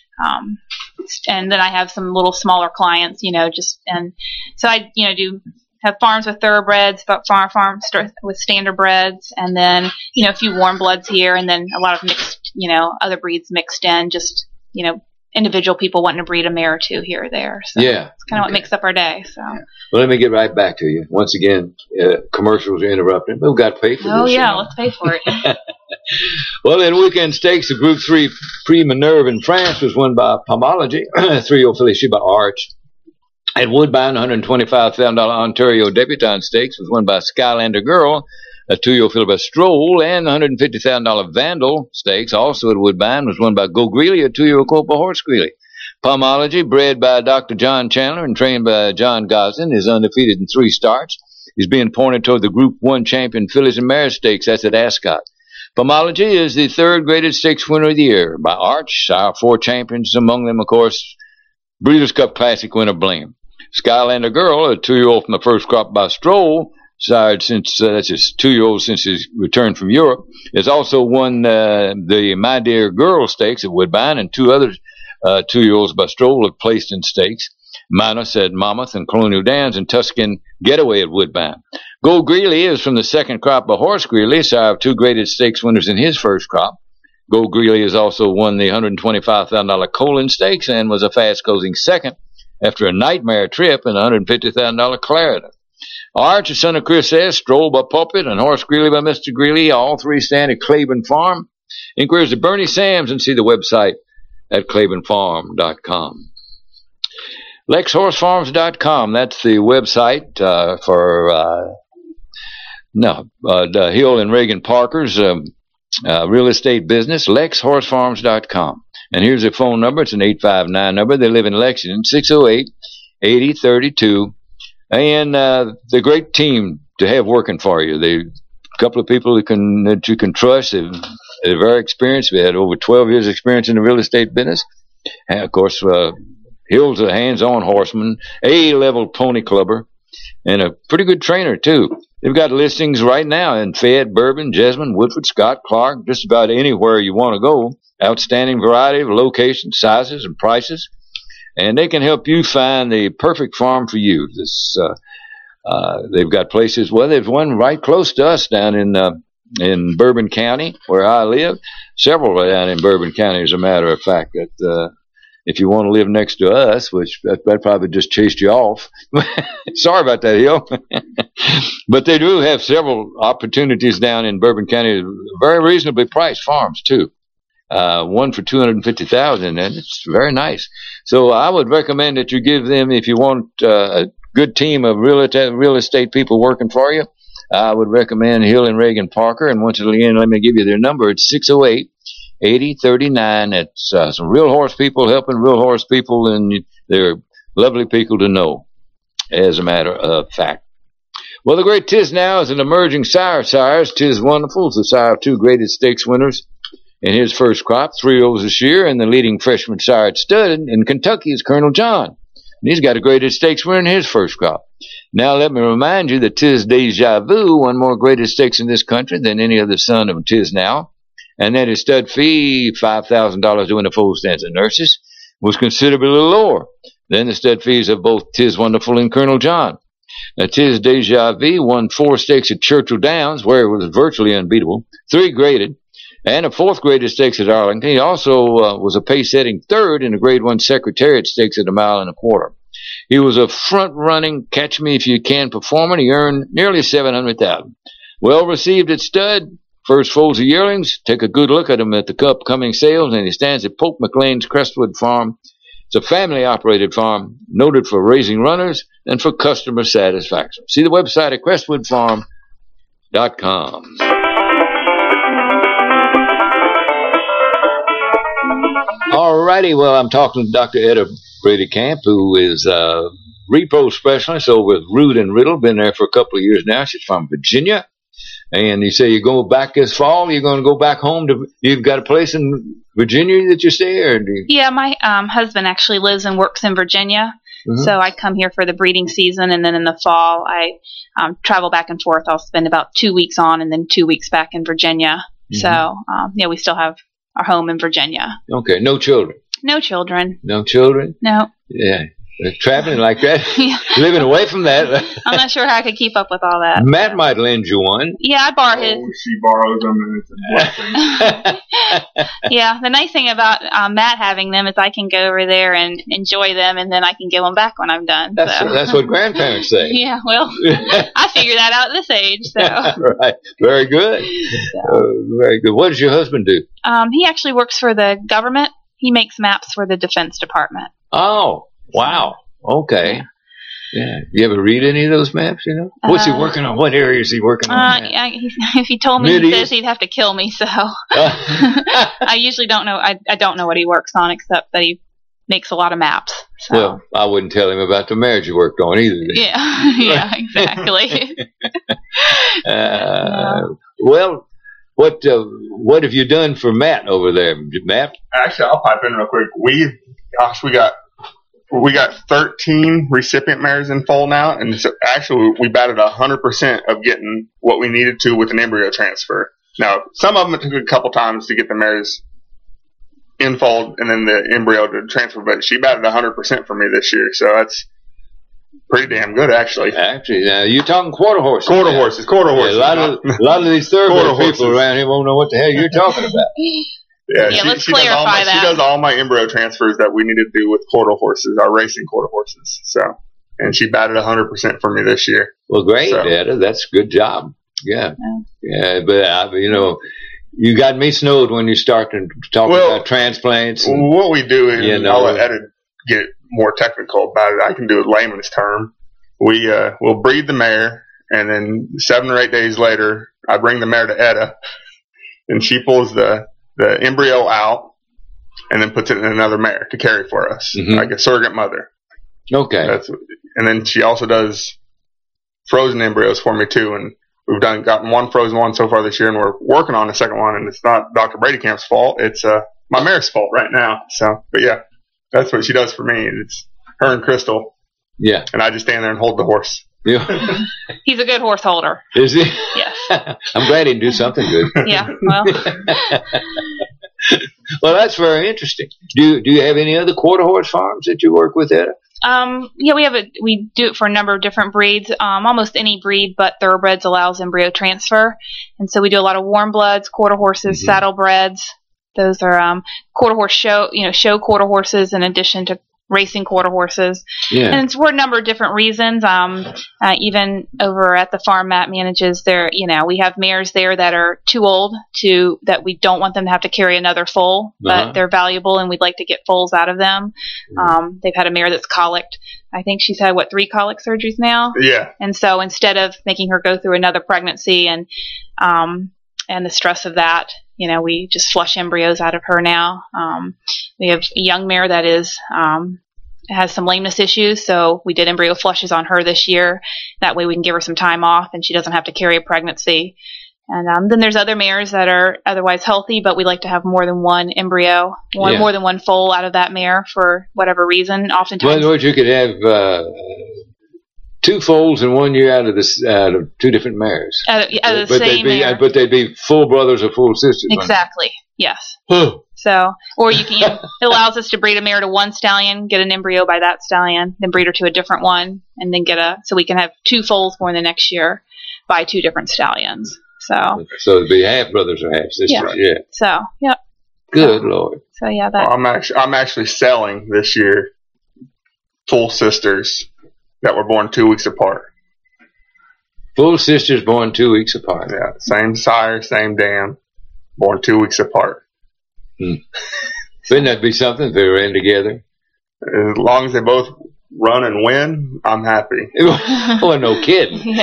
then I have some little smaller clients, and so I do have farms with thoroughbreds, farms with standard breds, and then a few warm bloods here, and then a lot of mixed, other breeds mixed in, just individual people wanting to breed a mare or two here or there. So it's kind of what makes up our day. So well, let me get right back to you once again. Commercials are interrupted. We've got to pay for this. Oh yeah, let's pay for it. Well, in weekend stakes, the Group 3 Prix Minerve in France was won by Pomology, 3-year-old filly by Arch. At Woodbine, $125,000 Ontario Debutante Stakes was won by Skylander Girl, a 2-year-old filly by Stroll, and the $150,000 Vandal Stakes, also at Woodbine, was won by Go Greeley, a 2-year-old colt by Horse Greeley. Pomology, bred by Dr. John Chandler and trained by John Goslin, is undefeated in 3 starts. He's being pointed toward the Group 1 champion Fillies and Mares Stakes. That's at Ascot. Pomology is the 3rd graded stakes winner of the year by Arch. Our 4 champions, among them, of course, Breeders' Cup Classic winner Bling. Skylander Girl, a 2-year-old from the first crop by Stroll, sired since that's his 2-year-old since his return from Europe, has also won the My Dear Girl Stakes at Woodbine, and 2 other 2-year-olds by Stroll have placed in stakes. Minos at Monmouth and Colonial Downs, and Tuscan Getaway at Woodbine. Go Greeley is from the 2nd crop by Horse Greeley, sire of 2 graded stakes winners in his first crop. Go Greeley has also won the $125,000 Colin Stakes and was a fast-closing 2nd after a nightmare trip in the $150,000 Clarendon. Arch, the son of Chris S., Stroll by Pulpit, and Horse Greeley by Mr. Greeley, all 3 stand at Claiborne Farm. Inquiries to Bernie Sams and see the website at claibornefarm.com. LexHorseFarms.com, that's the website for the Hill and Reagan Parker's real estate business, LexHorseFarms.com. And here's their phone number. It's an 859 number. They live in Lexington, 608-8032. And they're a great team to have working for you. They're a couple of people that you can trust. They're very experienced. We had over 12 years experience in the real estate business. And, of course, Hill's a hands-on horseman, A-level pony clubber, and a pretty good trainer, too. They've got listings right now in Fayette, Bourbon, Jessamine, Woodford, Scott, Clark, just about anywhere you want to go. Outstanding variety of locations, sizes, and prices. And they can help you find the perfect farm for you. They've got places, well, there's one right close to us down in Bourbon County, where I live. Several are down in Bourbon County, as a matter of fact, that if you want to live next to us, which that probably just chased you off. Sorry about that, Hill. But they do have several opportunities down in Bourbon County, very reasonably priced farms, too. One for $250,000, and it's very nice. So I would recommend that you give them, if you want a good team of real estate people working for you, I would recommend Hill and Reagan Parker. And once again, let me give you their number. It's 608-8039. It's some real horse people helping real horse people, and they're lovely people to know, as a matter of fact. Well, the great Tiz now is an emerging sires. Tiz Wonderful is the sire of 2 graded stakes winners in his first crop, 3-year-olds this year, and the leading freshman sire at stud in Kentucky is Colonel John. And he's got a graded stakes winner in his first crop. Now let me remind you that Tiz Deja Vu won more graded stakes in this country than any other son of Tiz now. And that his stud fee, $5,000 to win the full stance of nurses, was considerably lower than the stud fees of both Tiz Wonderful and Colonel John. Now, Tiz Deja Vu won 4 stakes at Churchill Downs, where it was virtually unbeatable, 3 graded, and a 4th graded stakes at Arlington. He also was a pace-setting 3rd in the Grade 1 Secretariat Stakes at 1.25 miles. He was a front-running, catch-me-if-you-can performer, and he earned nearly $700,000. Well received at stud. First foals of yearlings. Take a good look at him at the upcoming sales, and he stands at Pope McLean's Crestwood Farm. It's a family-operated farm, noted for raising runners and for customer satisfaction. See the website at crestwoodfarm.com. All righty, well, I'm talking to Dr. Etta Brady Camp, who is a repro specialist over at Root and Riddle. Been there for a couple of years now. She's from Virginia. And you say you go back this fall, you're going to go back home to, you've got a place in Virginia that you stay, or do you? Yeah, my husband actually lives and works in Virginia. Mm-hmm. So I come here for the breeding season, and then in the fall I travel back and forth. I'll spend about 2 weeks on and then 2 weeks back in Virginia. Mm-hmm. So, we still have our home in Virginia. Okay, no children? No children. No children? No. Yeah. Traveling like that, Yeah. living away from that. I'm not sure how I could keep up with all that. Matt might lend you one. Yeah, I borrow his. She borrows them, and it's a blessing. Yeah, the nice thing about Matt having them is I can go over there and enjoy them, and then I can give them back when I'm done. That's what grandparents say. Yeah, well, I figured that out at this age. So Right, very good. Very good. What does your husband do? he actually works for the government. He makes maps for the Defense Department. Oh, wow. Okay. Yeah. You ever read any of those maps? You know, what's he working on? What area is he working on? Yeah, if he told me, he says he'd have to kill me. So I usually don't know. I don't know what he works on, except that he makes a lot of maps. So. Well, I wouldn't tell him about the marriage you worked on either. Yeah, yeah, exactly. Well, what have you done for Matt over there, Matt? Actually, I'll pipe in real quick. We got 13 recipient mares in foal now, and so actually we batted 100% of getting what we needed to with an embryo transfer. Now, some of them it took a couple times to get the mares in foal and then the embryo to transfer, but she batted 100% for me this year, so that's pretty damn good, actually. Actually, now you're talking quarter horses. Quarter horses. Yeah, a lot of these thoroughbred people around here won't know what the hell you're talking about. Yeah, let's clarify that. She does all my embryo transfers that we needed to do with quarter horses, our racing quarter horses. So, and she batted 100% for me this year. Well, great, Dada. That's a good job. Yeah. But you got me snowed when you started talking about transplants. What we do is, I'll let Ed get more technical about it. I can do a layman's term. We'll breed the mare, and then 7 or 8 days later, I bring the mare to Etta, and she pulls the embryo out and then puts it in another mare to carry for us, like a surrogate mother. Okay. And then she also does frozen embryos for me too, and we've gotten one frozen one so far this year, and we're working on the second one, and it's not Dr. Brady Camp's fault. It's my mare's fault right now. So, but yeah, that's what she does for me. It's her and Crystal. Yeah. And I just stand there and hold the horse. Yeah. He's a good horse holder. Is he? Yes. I'm glad he can do something good. Yeah, well. Well, that's very interesting. Do you have any other quarter horse farms that you work with, Etta? Yeah, we do it for a number of different breeds. Almost any breed but thoroughbreds allows embryo transfer. And so we do a lot of warm bloods, quarter horses, saddlebreds. Those are quarter horse show quarter horses in addition to racing quarter horses. Yeah. And it's for a number of different reasons. Even over at the farm Matt manages there, we have mares there that are too old that we don't want them to have to carry another foal, but they're valuable and we'd like to get foals out of them. They've had a mare that's colicked. I think she's had 3 colic surgeries now. Yeah. And so instead of making her go through another pregnancy and the stress of that, we just flush embryos out of her now. We have a young mare that has some lameness issues, so we did embryo flushes on her this year. That way we can give her some time off and she doesn't have to carry a pregnancy. And then there's other mares that are otherwise healthy, but we like to have more than one embryo, more than one foal out of that mare for whatever reason. Oftentimes, well, you could have 2 foals in 1 year out of 2 different mares. But they'd be full brothers or full sisters. Exactly. Yes. So, or it allows us to breed a mare to one stallion, get an embryo by that stallion, then breed her to a different one, and then so we can have 2 foals born the next year by 2 different stallions. So it'd be half brothers or half sisters. Yeah. So, yep. Good Lord. So yeah, I'm actually selling this year full sisters that were born 2 weeks apart. Full sisters born 2 weeks apart. Yeah, same sire, same dam, born 2 weeks apart. Wouldn't that be something if they ran together? As long as they both run and win, I'm happy. Oh, no kidding.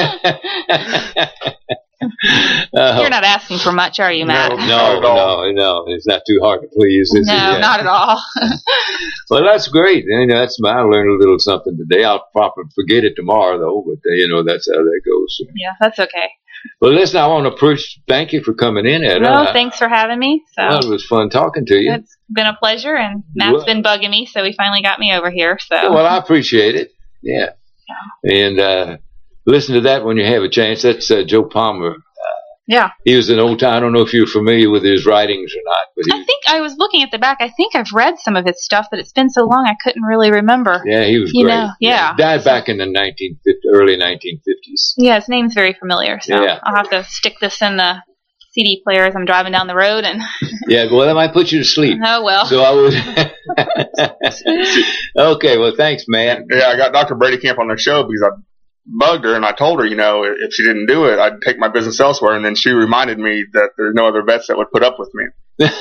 You're not asking for much, are you, Matt? No. It's not too hard to please, is it? No, not at all. Well, that's great. I learned a little something today. I'll probably forget it tomorrow, though. But that's how that goes. Yeah, that's okay. Well, listen, I want to thank you for coming in, Etta. Well, thanks for having me. Well, it was fun talking to you. It's been a pleasure, and Matt's been bugging me, so he finally got me over here. So. Well, I appreciate it. Yeah. And listen to that when you have a chance. That's Joe Palmer. Yeah. He was an old time. I don't know if you're familiar with his writings or not. But I think I was looking at the back. I think I've read some of his stuff, but it's been so long I couldn't really remember. Yeah, he was great. Yeah. He died back in the early 1950s. Yeah, his name's very familiar, so Yeah. I'll have to stick this in the CD player as I'm driving down the road. And Yeah, well, that might put you to sleep. Oh, well. So I would. Okay, well, thanks, man. Yeah, I got Dr. Brady Camp on their show because I bugged her and I told her, if she didn't do it, I'd take my business elsewhere. And then she reminded me that there's no other vets that would put up with me.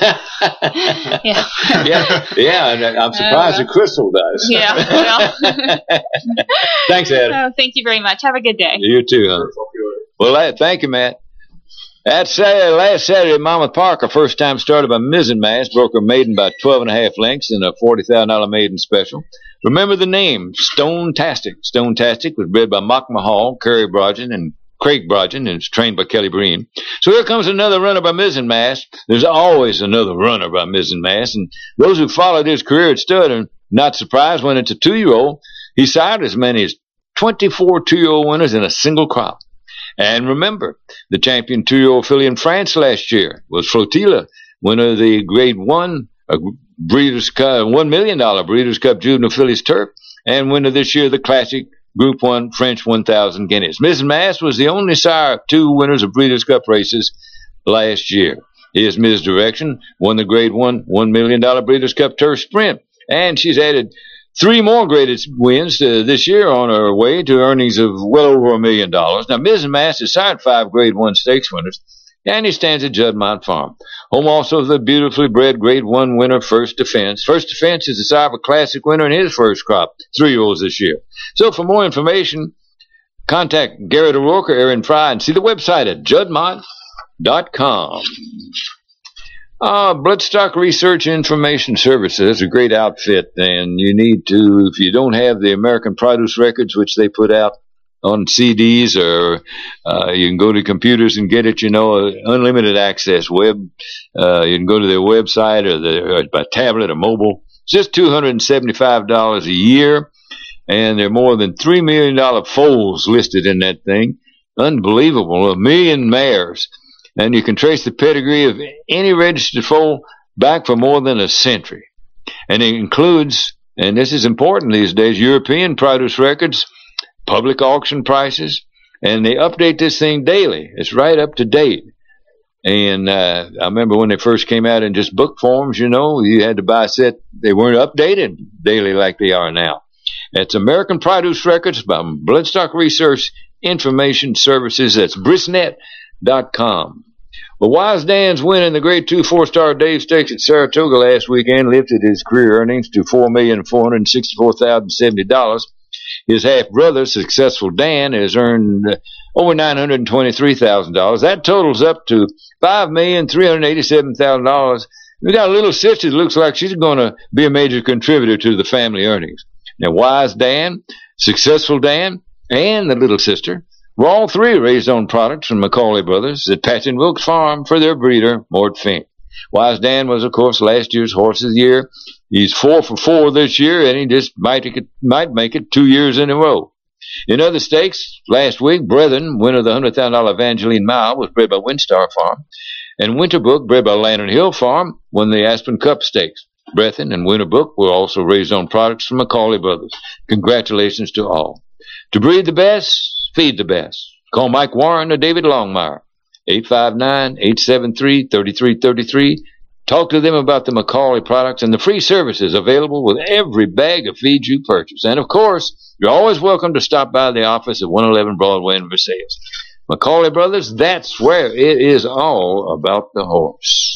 Yeah. And I'm surprised that Crystal does. Yeah, well. Thanks, Ed. Oh, thank you very much. Have a good day. You too, huh? Well, thank you, Matt. Last Saturday, Monmouth Park, our first time started by mizzen mast, broke her maiden by 12.5 lengths in a $40,000 maiden special. Remember the name, Stone-tastic. Stone-tastic was bred by Mock Mahal, Craig Brogden, and it's trained by Kelly Breen. So here comes another runner by mizzen mast. There's always another runner by mizzen mast, and those who followed his career at stud are not surprised when it's a 2-year-old. He sired as many as 24 2-year-old winners in a single crop. And remember, the champion 2-year-old filly in France last year was Flotilla, winner of the Grade 1 Breeders' Cup, $1 million Breeders' Cup Juvenile Fillies Turf, and winner this year the Classic Group 1 French 1,000 Guineas. Mizzen Mast was the only sire of 2 winners of Breeders' Cup races last year. Here's Ms. Direction, won the Grade 1 $1 million Breeders' Cup Turf Sprint, and she's added 3 more graded wins this year on her way to earnings of well over $1 million. Now, Mizzen Mast has sired 5 Grade 1 stakes winners, and he stands at Juddmont Farm. Home also of the beautifully bred Grade 1 winner, First Defense. First Defense is the sire of a Classic winner in his first crop, 3-year-olds this year. So for more information, contact Garrett O'Rourke or Aaron Fry and see the website at juddmont.com. Bloodstock Research Information Services is a great outfit, and you need to, if you don't have the American Produce Records, which they put out on CDs, or you can go to computers and get it, unlimited access web. You can go to their website or by tablet or mobile. It's just $275 a year, and there are more than $3 million foals listed in that thing. Unbelievable. 1 million mares. And you can trace the pedigree of any registered foal back for more than a century. And it includes, and this is important these days, European produce records, public auction prices, and they update this thing daily. It's right up to date. And I remember when they first came out in just book forms, you had to buy a set. They weren't updated daily like they are now. It's American Produce Records by Bloodstock Research Information Services. That's brisnet.com. Well, Wise Dan's win in the Grade 2 4-star Dave Stakes at Saratoga last weekend lifted his career earnings to $4,464,070. His half-brother, Successful Dan, has earned over $923,000. That totals up to $5,387,000. We got a little sister that looks like she's going to be a major contributor to the family earnings. Now, Wise Dan, Successful Dan, and the little sister were all 3 raised on products from Macaulay Brothers at Patton Wilkes Farm for their breeder, Mort Fink. Wise Dan was, of course, last year's Horse of the Year. He's 4 for 4 this year, and he just might make it 2 years in a row. In other stakes, last week, Brethren, winner of the $100,000 Evangeline Mile, was bred by Windstar Farm, and Winterbrook, bred by Lantern Hill Farm, won the Aspen Cup Stakes. Brethren and Winterbrook were also raised on products from Macaulay Brothers. Congratulations to all. To breed the best, feed the best. Call Mike Warren or David Longmire, 859-873-3333. Talk to them about the Macaulay products and the free services available with every bag of feed you purchase. And, of course, you're always welcome to stop by the office at 111 Broadway in Versailles. Macaulay Brothers, that's where it is all about the horse.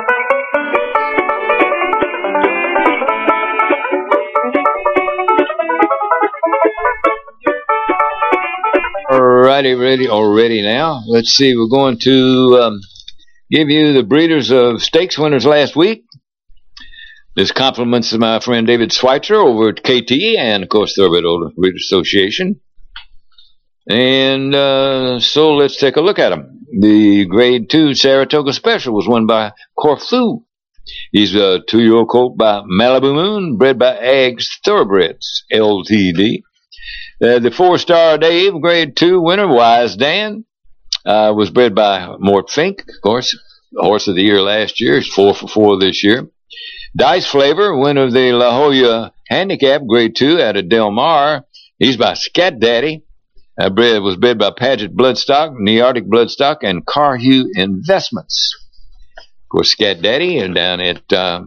Already now. Let's see, we're going to give you the breeders of stakes winners last week. This compliments my friend David Schweitzer over at KT and, of course, the Thoroughbred Breeders Association. And so let's take a look at them. The Grade 2 Saratoga Special was won by Corfu. He's a 2-year-old colt by Malibu Moon, bred by Ag's Thoroughbreds, Ltd. The 4-star Dave, Grade 2 winner, Wise Dan. was bred by Mort Fink, of course, horse of the year last year. He's 4 for 4 this year. Dice Flavor, winner of the La Jolla Handicap, Grade 2 out of Del Mar. He's by Scat Daddy. Was bred by Paget Bloodstock, Nearctic Bloodstock, and Carhew Investments. Of course, Scat Daddy is down at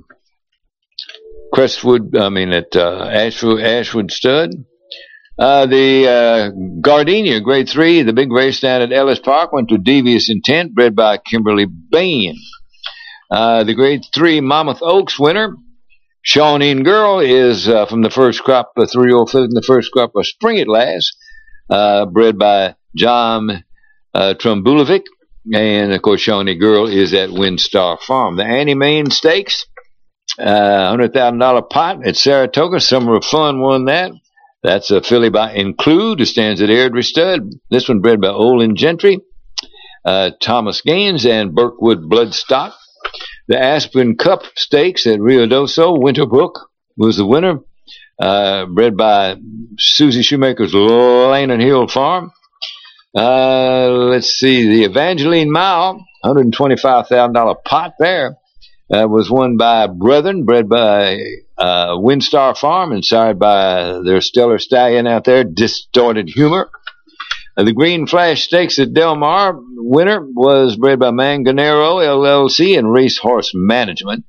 Ashwood Stud. The Gardenia, Grade 3, the big race down at Ellis Park, went to Devious Intent, bred by Kimberly Bain. The Grade 3 Monmouth Oaks winner, Shawneen Girl, is from the first crop of 3-year-old filly in the first crop of Spring at Last, bred by John Trumbulovic. And, of course, Shawnee Girl is at Windstar Farm. The Annie Main Stakes, $100,000 pot at Saratoga. Summer of Fun won that. That's a filly by Include, who stands at Airdrie Stud. This one bred by Olin Gentry, Thomas Gaines, and Birkwood Bloodstock. The Aspen Cup Stakes at Rio Doso, Winterbrook was the winner, bred by Susie Shoemaker's Lane Hill Farm. Let's see, the Evangeline Mile, $125,000 pot there, was won by Brethren, bred by Windstar Farm and sired by their stellar stallion out there, Distorted Humor. The Green Flash Stakes at Del Mar, winner was bred by Manganero LLC and Racehorse Management.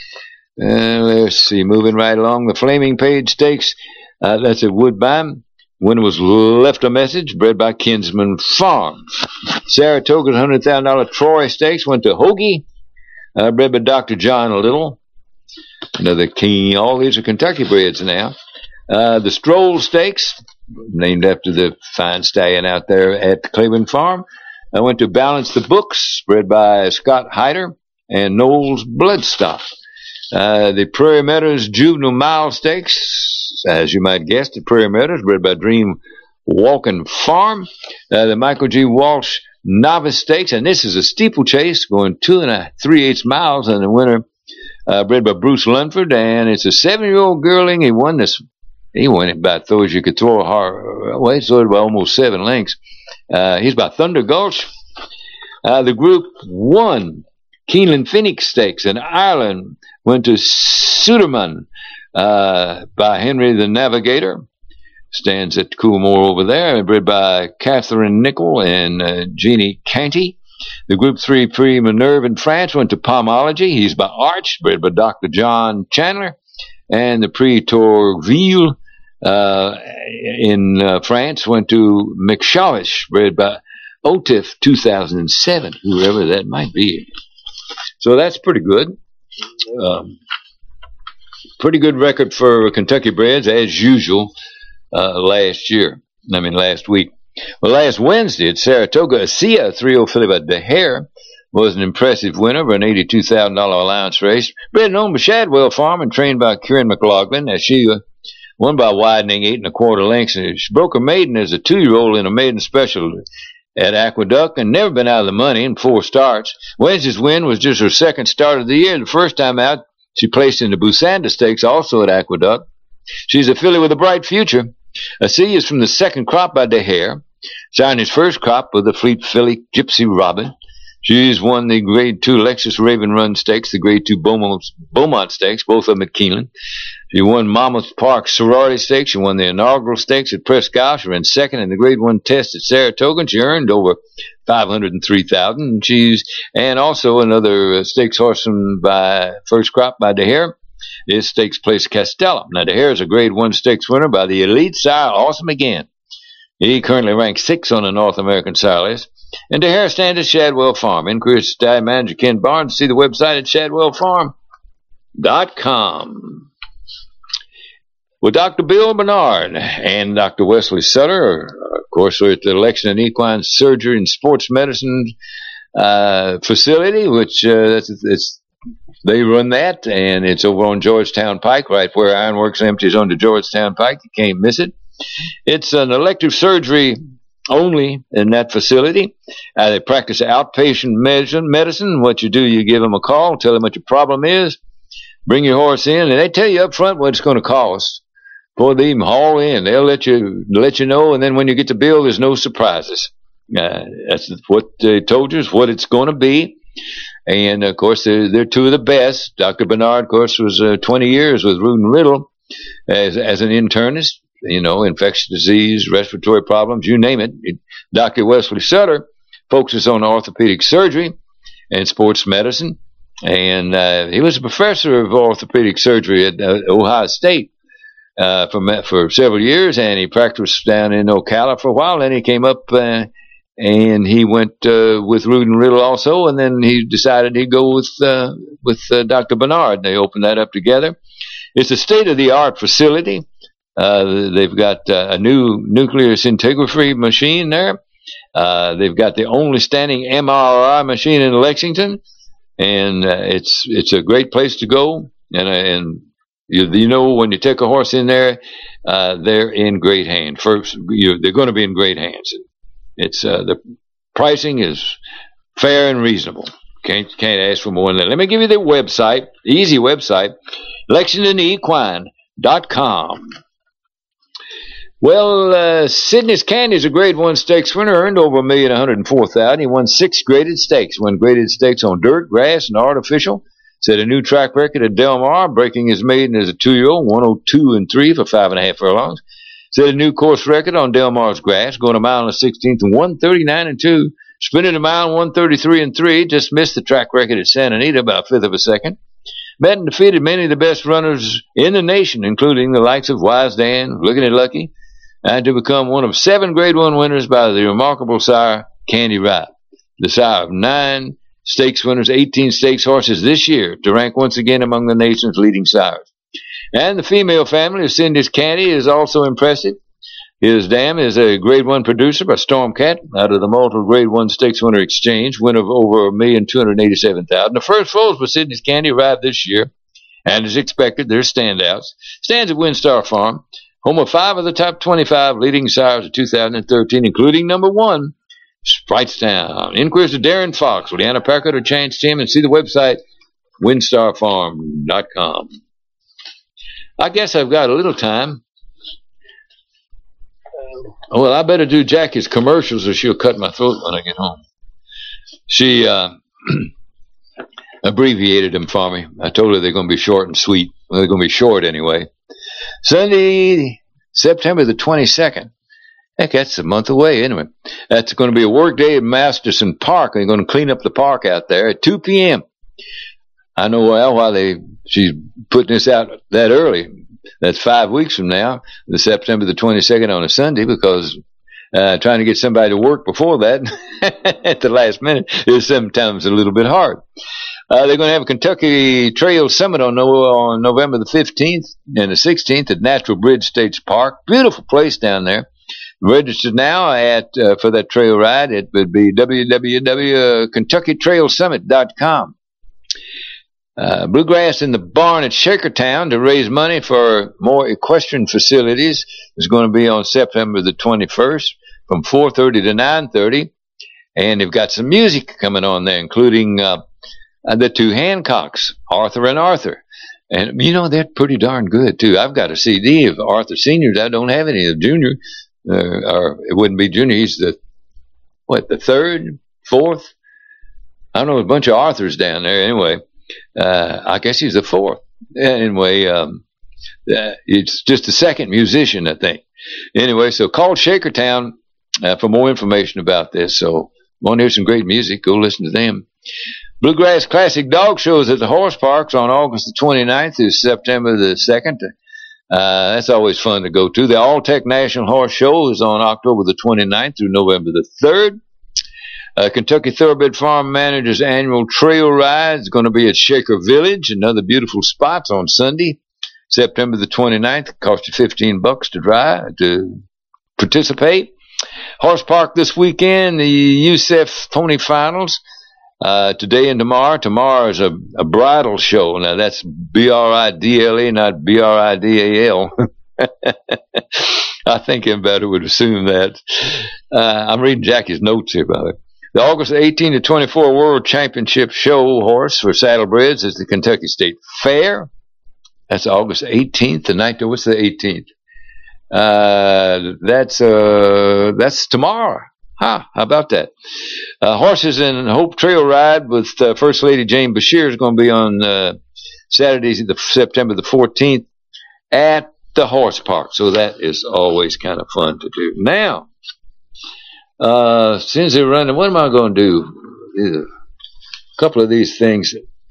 Let's see, moving right along, the Flaming Page Stakes, that's at Woodbine. Winner was Left a Message, bred by Kinsman Farm. Saratoga's $100,000 Troy Stakes went to Hoagie, bred by Dr. John Little. Another king. All these are Kentucky breds now. The Stroll Stakes, named after the fine stallion out there at Cleveland Farm. I went to Balance the Books, bred by Scott Hyder and Knowles Bloodstock. The Prairie Meadows Juvenile Mile Stakes, as you might guess, the Prairie Meadows, bred by Dream Walking Farm. The Michael G. Walsh Novice Stakes, and this is a steeplechase going 2 3/8 miles, and the winner, bred by Bruce Lunford, and it's a 7-year-old girling. He won it by throws you could throw he threw it by almost 7 lengths. He's by Thunder Gulch. The Group 1 Keeneland Phoenix Stakes in Ireland went to Suderman, by Henry the Navigator. Stands at Coolmore over there, bred by Catherine Nickel and Jeannie Canty. The Group 3 Prix Minerve in France went to Pomology. He's by Arch, bred by Dr. John Chandler. And the Prix Tourville in France went to McShawish, bred by Otif 2007, whoever that might be. So that's pretty good. Pretty good record for Kentucky breds, as usual, last week. Well, last Wednesday at Saratoga, Asia 3-0 filly by DeHare was an impressive winner of an $82,000 allowance race. Bred and owned by Shadwell Farm and trained by Kieran McLaughlin, as she won by widening 8 1/4 lengths. She broke her maiden as a 2-year-old in a maiden special at Aqueduct and never been out of the money in 4 starts. Wednesday's win was just her second start of the year. The first time out, she placed in the Busanda Stakes, also at Aqueduct. She's a filly with a bright future. Asia is from the second crop by DeHare, signed his first crop with the fleet filly Gypsy Robin. She's won the Grade 2 Lexus Raven Run Stakes, the Grade 2 Beaumont Stakes, both of them at Keeneland. She won Monmouth Park Sorority Stakes. She won the inaugural stakes at Presque Isle. She ran second in the Grade 1 test at Saratoga, and she earned over $503,000. And also another stakes horse by first crop by DeHare is Stakes Place Castella. Now, DeHare is a Grade 1 stakes winner by the elite sire Awesome Again. He currently ranks 6th on the North American sire list. And DeHare stands at Shadwell Farm. Inquiries stallion manager Ken Barnes. See the website at shadwellfarm.com. Well, Dr. Bill Bernard and Dr. Wesley Sutter, of course, are at the Election and Equine Surgery and Sports Medicine facility, which they run that, and it's over on Georgetown Pike, right where Ironworks empties onto Georgetown Pike. You can't miss it. It's an elective surgery only in that facility. They practice outpatient medicine. What you do, you give them a call, tell them what your problem is, bring your horse in, and they tell you up front what it's going to cost before they even haul in. They'll let you know, and then when you get the bill, there's no surprises. That's what they told you is what it's going to be. And, of course, they're two of the best. Dr. Bernard, of course, was 20 years with Root and Riddle as an internist, infectious disease, respiratory problems, you name it. Dr. Wesley Sutter focuses on orthopedic surgery and sports medicine. And he was a professor of orthopedic surgery at Ohio State for several years, and he practiced down in Ocala for a while. Then he came up and he went with Root and Riddle also, and then he decided he'd go with Dr. Bernard. They opened that up together. It's a state-of-the-art facility. They've got a new nuclear scintigraphy machine there. They've got the only standing MRI machine in Lexington, and it's a great place to go. And when you take a horse in there, they're in great hands. First, they're going to be in great hands. It's the pricing is fair and reasonable. Can't ask for more than that. Let me give you the website, easy website, LexingtonEquine.com. Well, Sydney's Candy is a Grade 1 stakes winner, earned over $1,104,000. He won 6 graded stakes, won graded stakes on dirt, grass, and artificial. Set a new track record at Del Mar, breaking his maiden as a 2-year-old, 102-3 for 5.5 furlongs. Set a new course record on Del Mar's grass, going a mile and a 16th and 139-2. Sprinted a mile 133-3, just missed the track record at Santa Anita by a fifth of a second. Met and defeated many of the best runners in the nation, including the likes of Wise Dan, Looking at Lucky, and to become one of 7 Grade 1 winners by the remarkable sire, Candy Wright, the sire of 9 stakes winners, 18 stakes horses this year, to rank once again among the nation's leading sires. And the female family of Cindy's Candy is also impressive. His dam is a Grade 1 producer by Stormcat out of the Malta Grade 1 Stakes Winner Exchange, winner of over $1,287,000. The first foals for Cindy's Candy arrived this year, and as expected, they're standouts. Stands at Windstar Farm, home of 5 of the top 25 leading sires of 2013, including number 1, Spritestown. Inquiries to Darren Fox, Leanna Packard, or Chance Tim, and see the website, WindstarFarm.com. I guess I've got a little time. Well, I better do Jackie's commercials or she'll cut my throat when I get home. She abbreviated them for me. I told her they're going to be short and sweet. Well, they're going to be short anyway. Sunday, September the 22nd. Heck, that's a month away anyway. That's going to be a work day at Masterson Park. They're going to clean up the park out there at 2 p.m. I know why she's putting this out that early. That's 5 weeks from now, the September the 22nd on a Sunday, because trying to get somebody to work before that at the last minute is sometimes a little bit hard. They're going to have a Kentucky Trail Summit on November the 15th and the 16th at Natural Bridge States Park. Beautiful place down there. Registered now for that trail ride. It would be www.kentuckytrailsummit.com. Bluegrass in the Barn at Shakertown to raise money for more equestrian facilities is going to be on September the 21st from 4:30 to 9:30. And they've got some music coming on there, including the 2 Hancocks, Arthur and Arthur. And, they're pretty darn good, too. I've got a CD of Arthur Sr. I don't have any of Junior. Or it wouldn't be Junior. He's the 3rd, 4th? I don't know, a bunch of Arthurs down there anyway. I guess he's the 4th. Anyway, it's just the 2nd musician, I think. Anyway, so call Shakertown for more information about this. So, want to hear some great music, go listen to them. Bluegrass Classic Dog Shows at the Horse Parks on August the 29th through September the 2nd. That's always fun to go to. The All-Tech National Horse Show is on October the 29th through November the 3rd. Kentucky Thoroughbred Farm Manager's annual trail ride is going to be at Shaker Village, another beautiful spot on Sunday, September the 29th. It costs you $15 to participate. Horse Park this weekend, the USEF Pony Finals, today and tomorrow. Tomorrow is a bridal show. Now that's BRIDLA, not BRIDAL. I think everybody would assume that. I'm reading Jackie's notes here, by the way. The August 18 to 24 World Championship Show horse for saddlebreds is the Kentucky State Fair. That's August 18th. The night. What's the 18th? That's tomorrow. How about that? Horses in Hope Trail Ride with First Lady Jane Bashir is going to be on Saturday, September the 14th at the Horse Park. So that is always kind of fun to do. Now, since they're running, what am I going to do? A couple of these things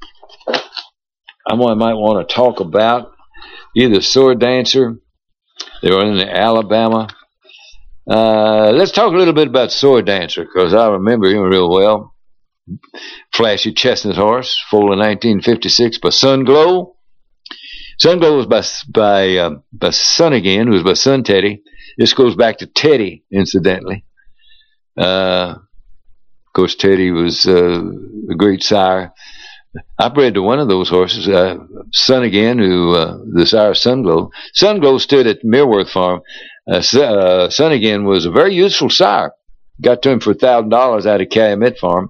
I might want to talk about. Either Sword Dancer, they were in Alabama. Let's talk a little bit about Sword Dancer, because I remember him real well. Flashy chestnut horse, foaled in 1956 by Sunglow. Sunglow was by Son Again, who was by Son Teddy. This goes back to Teddy, incidentally. Of course, Teddy was a great sire. I bred to one of those horses, Son Again, who the sire of Sunglow. Sunglow stood at Millworth Farm. Son Again was a very useful sire. Got to him for $1,000 out of Calumet Farm.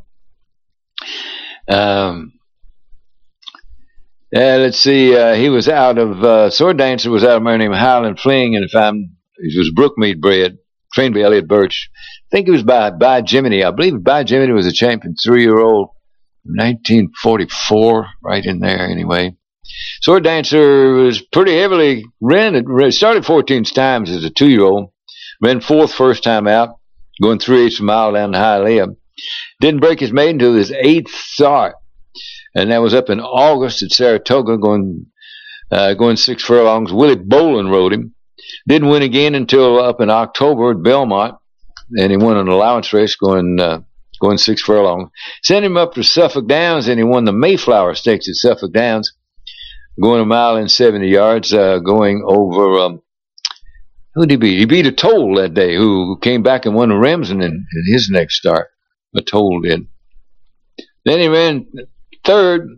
Let's see. He was out of Sword Dancer was out of a man named Highland Fling, and he was Brookmead bred, trained by Elliot Birch. I think he was by Jiminy. I believe by Jiminy was a champion 3-year-old, 1944, right in there. Anyway, Sword Dancer was pretty heavily ran. It started 14 times as a 2-year-old. Ran fourth first time out, going 3/8 of a mile down the Hialeah. Didn't break his maiden until his 8th start, and that was up in August at Saratoga, going 6 furlongs. Willie Bolin rode him. Didn't win again until up in October at Belmont, and he won an allowance race going 6 furlongs. Sent him up to Suffolk Downs, and he won the Mayflower Stakes at Suffolk Downs, going 1 mile and 70 yards, going over, who did he beat? He beat a Toll that day, who came back and won a Remsen in his next start. A Toll did. Then he ran third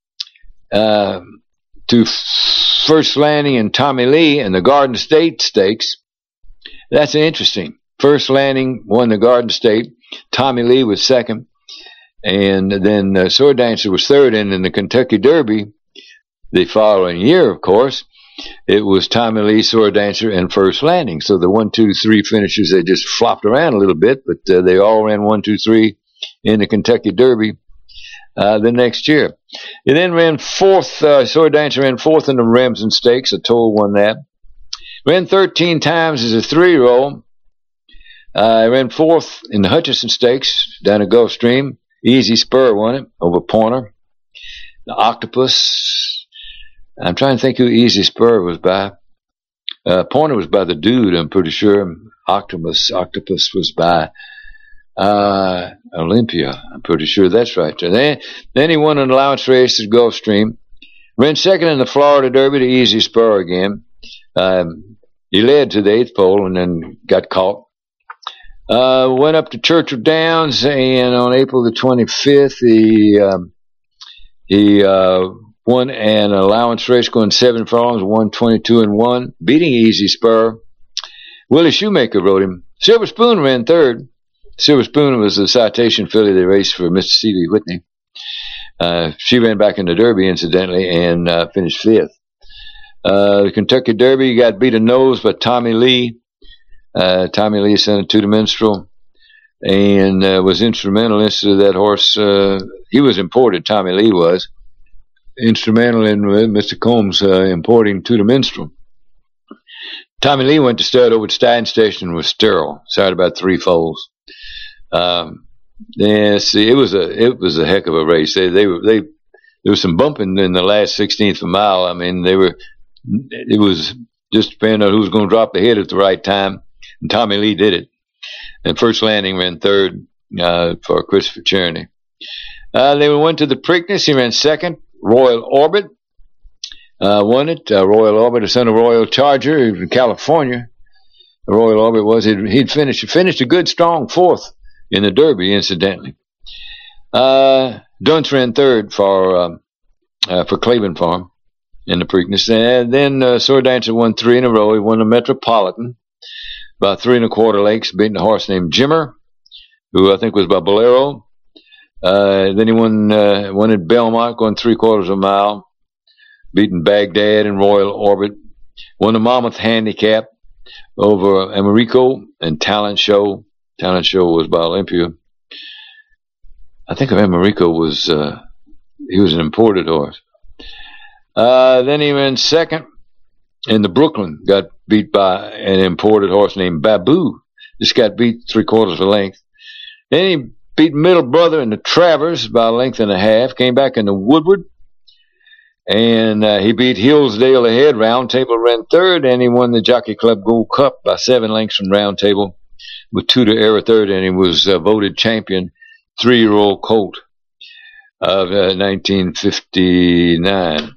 to First Landing and Tommy Lee in the Garden State Stakes. That's interesting. First Landing won the Garden State. Tommy Lee was second. And then Sword Dancer was third. And in the Kentucky Derby the following year, of course, it was Tommy Lee, Sword Dancer, and First Landing. So the 1, 2, 3 finishers, they just flopped around a little bit, but they all ran 1, 2, 3 in the Kentucky Derby the next year. He then ran fourth. Sword Dancer ran fourth in the Remsen Stakes. A Toll won that. Ran 13 times as a 3-year-old. He ran fourth in the Hutchison Stakes down at Gulfstream. Easy Spur won it over Pointer. The Octopus. I'm trying to think who Easy Spur was by. Pointer was by the Dude, I'm pretty sure. Octopus was by Olympia. I'm pretty sure that's right. Then he won an allowance race at Gulfstream. Ran second in the Florida Derby to Easy Spur again. He led to the 8th pole and then got caught. Went up to Churchill Downs, and on April the 25th, he won an allowance race going 7 furlongs, 1:22-1, beating Easy Spur. Willie Shoemaker rode him. Silver Spoon ran third. Silver Spoon was the citation filly they raced for Mr. C.V. Whitney. She ran back in the Derby, incidentally, and finished 5th. The Kentucky Derby got beat a nose by Tommy Lee. Tommy Lee sent it to the Minstrel and was instrumental in that horse. He was imported, Tommy Lee was. Instrumental in Mr. Combs importing to the Minstrel. Tommy Lee went to stud over at Stein Station and was sterile. Started about 3 foals. It was a heck of a race. There was some bumping in the last 16th of a mile. I mean, it was just depending on who was going to drop the head at the right time. And Tommy Lee did it. And First Landing ran third for Christopher Cherney. They went to the Preakness. He ran second. Royal Orbit won it. Royal Orbit, a son of Royal Charger, he was in California. Royal Orbit was. He'd finished a good, strong 4th in the Derby, incidentally. Dunce ran third for Cleveland Farm in the Preakness. And then Sword Dancer won 3 in a row. He won the Metropolitan, about 3 1/4 lengths, beating a horse named Jimmer, who I think was by Bolero. Then he won at Belmont, going 3/4 of a mile, beating Baghdad and Royal Orbit. Won the Monmouth Handicap over Americo and Talent Show. talent show was by Olympia. I think Americo was, he was an imported horse. Then he ran second in the Brooklyn, got beat by an imported horse named Babu. Just got beat 3/4 of a length. Then he beat Middle Brother in the Travers by a length and a half, came back in the Woodward, and he beat Hillsdale ahead. Round Table ran third, and he won the Jockey Club Gold Cup by 7 lengths from Round Table with Tudor Era third, and he was voted champion 3-year-old colt of 1959.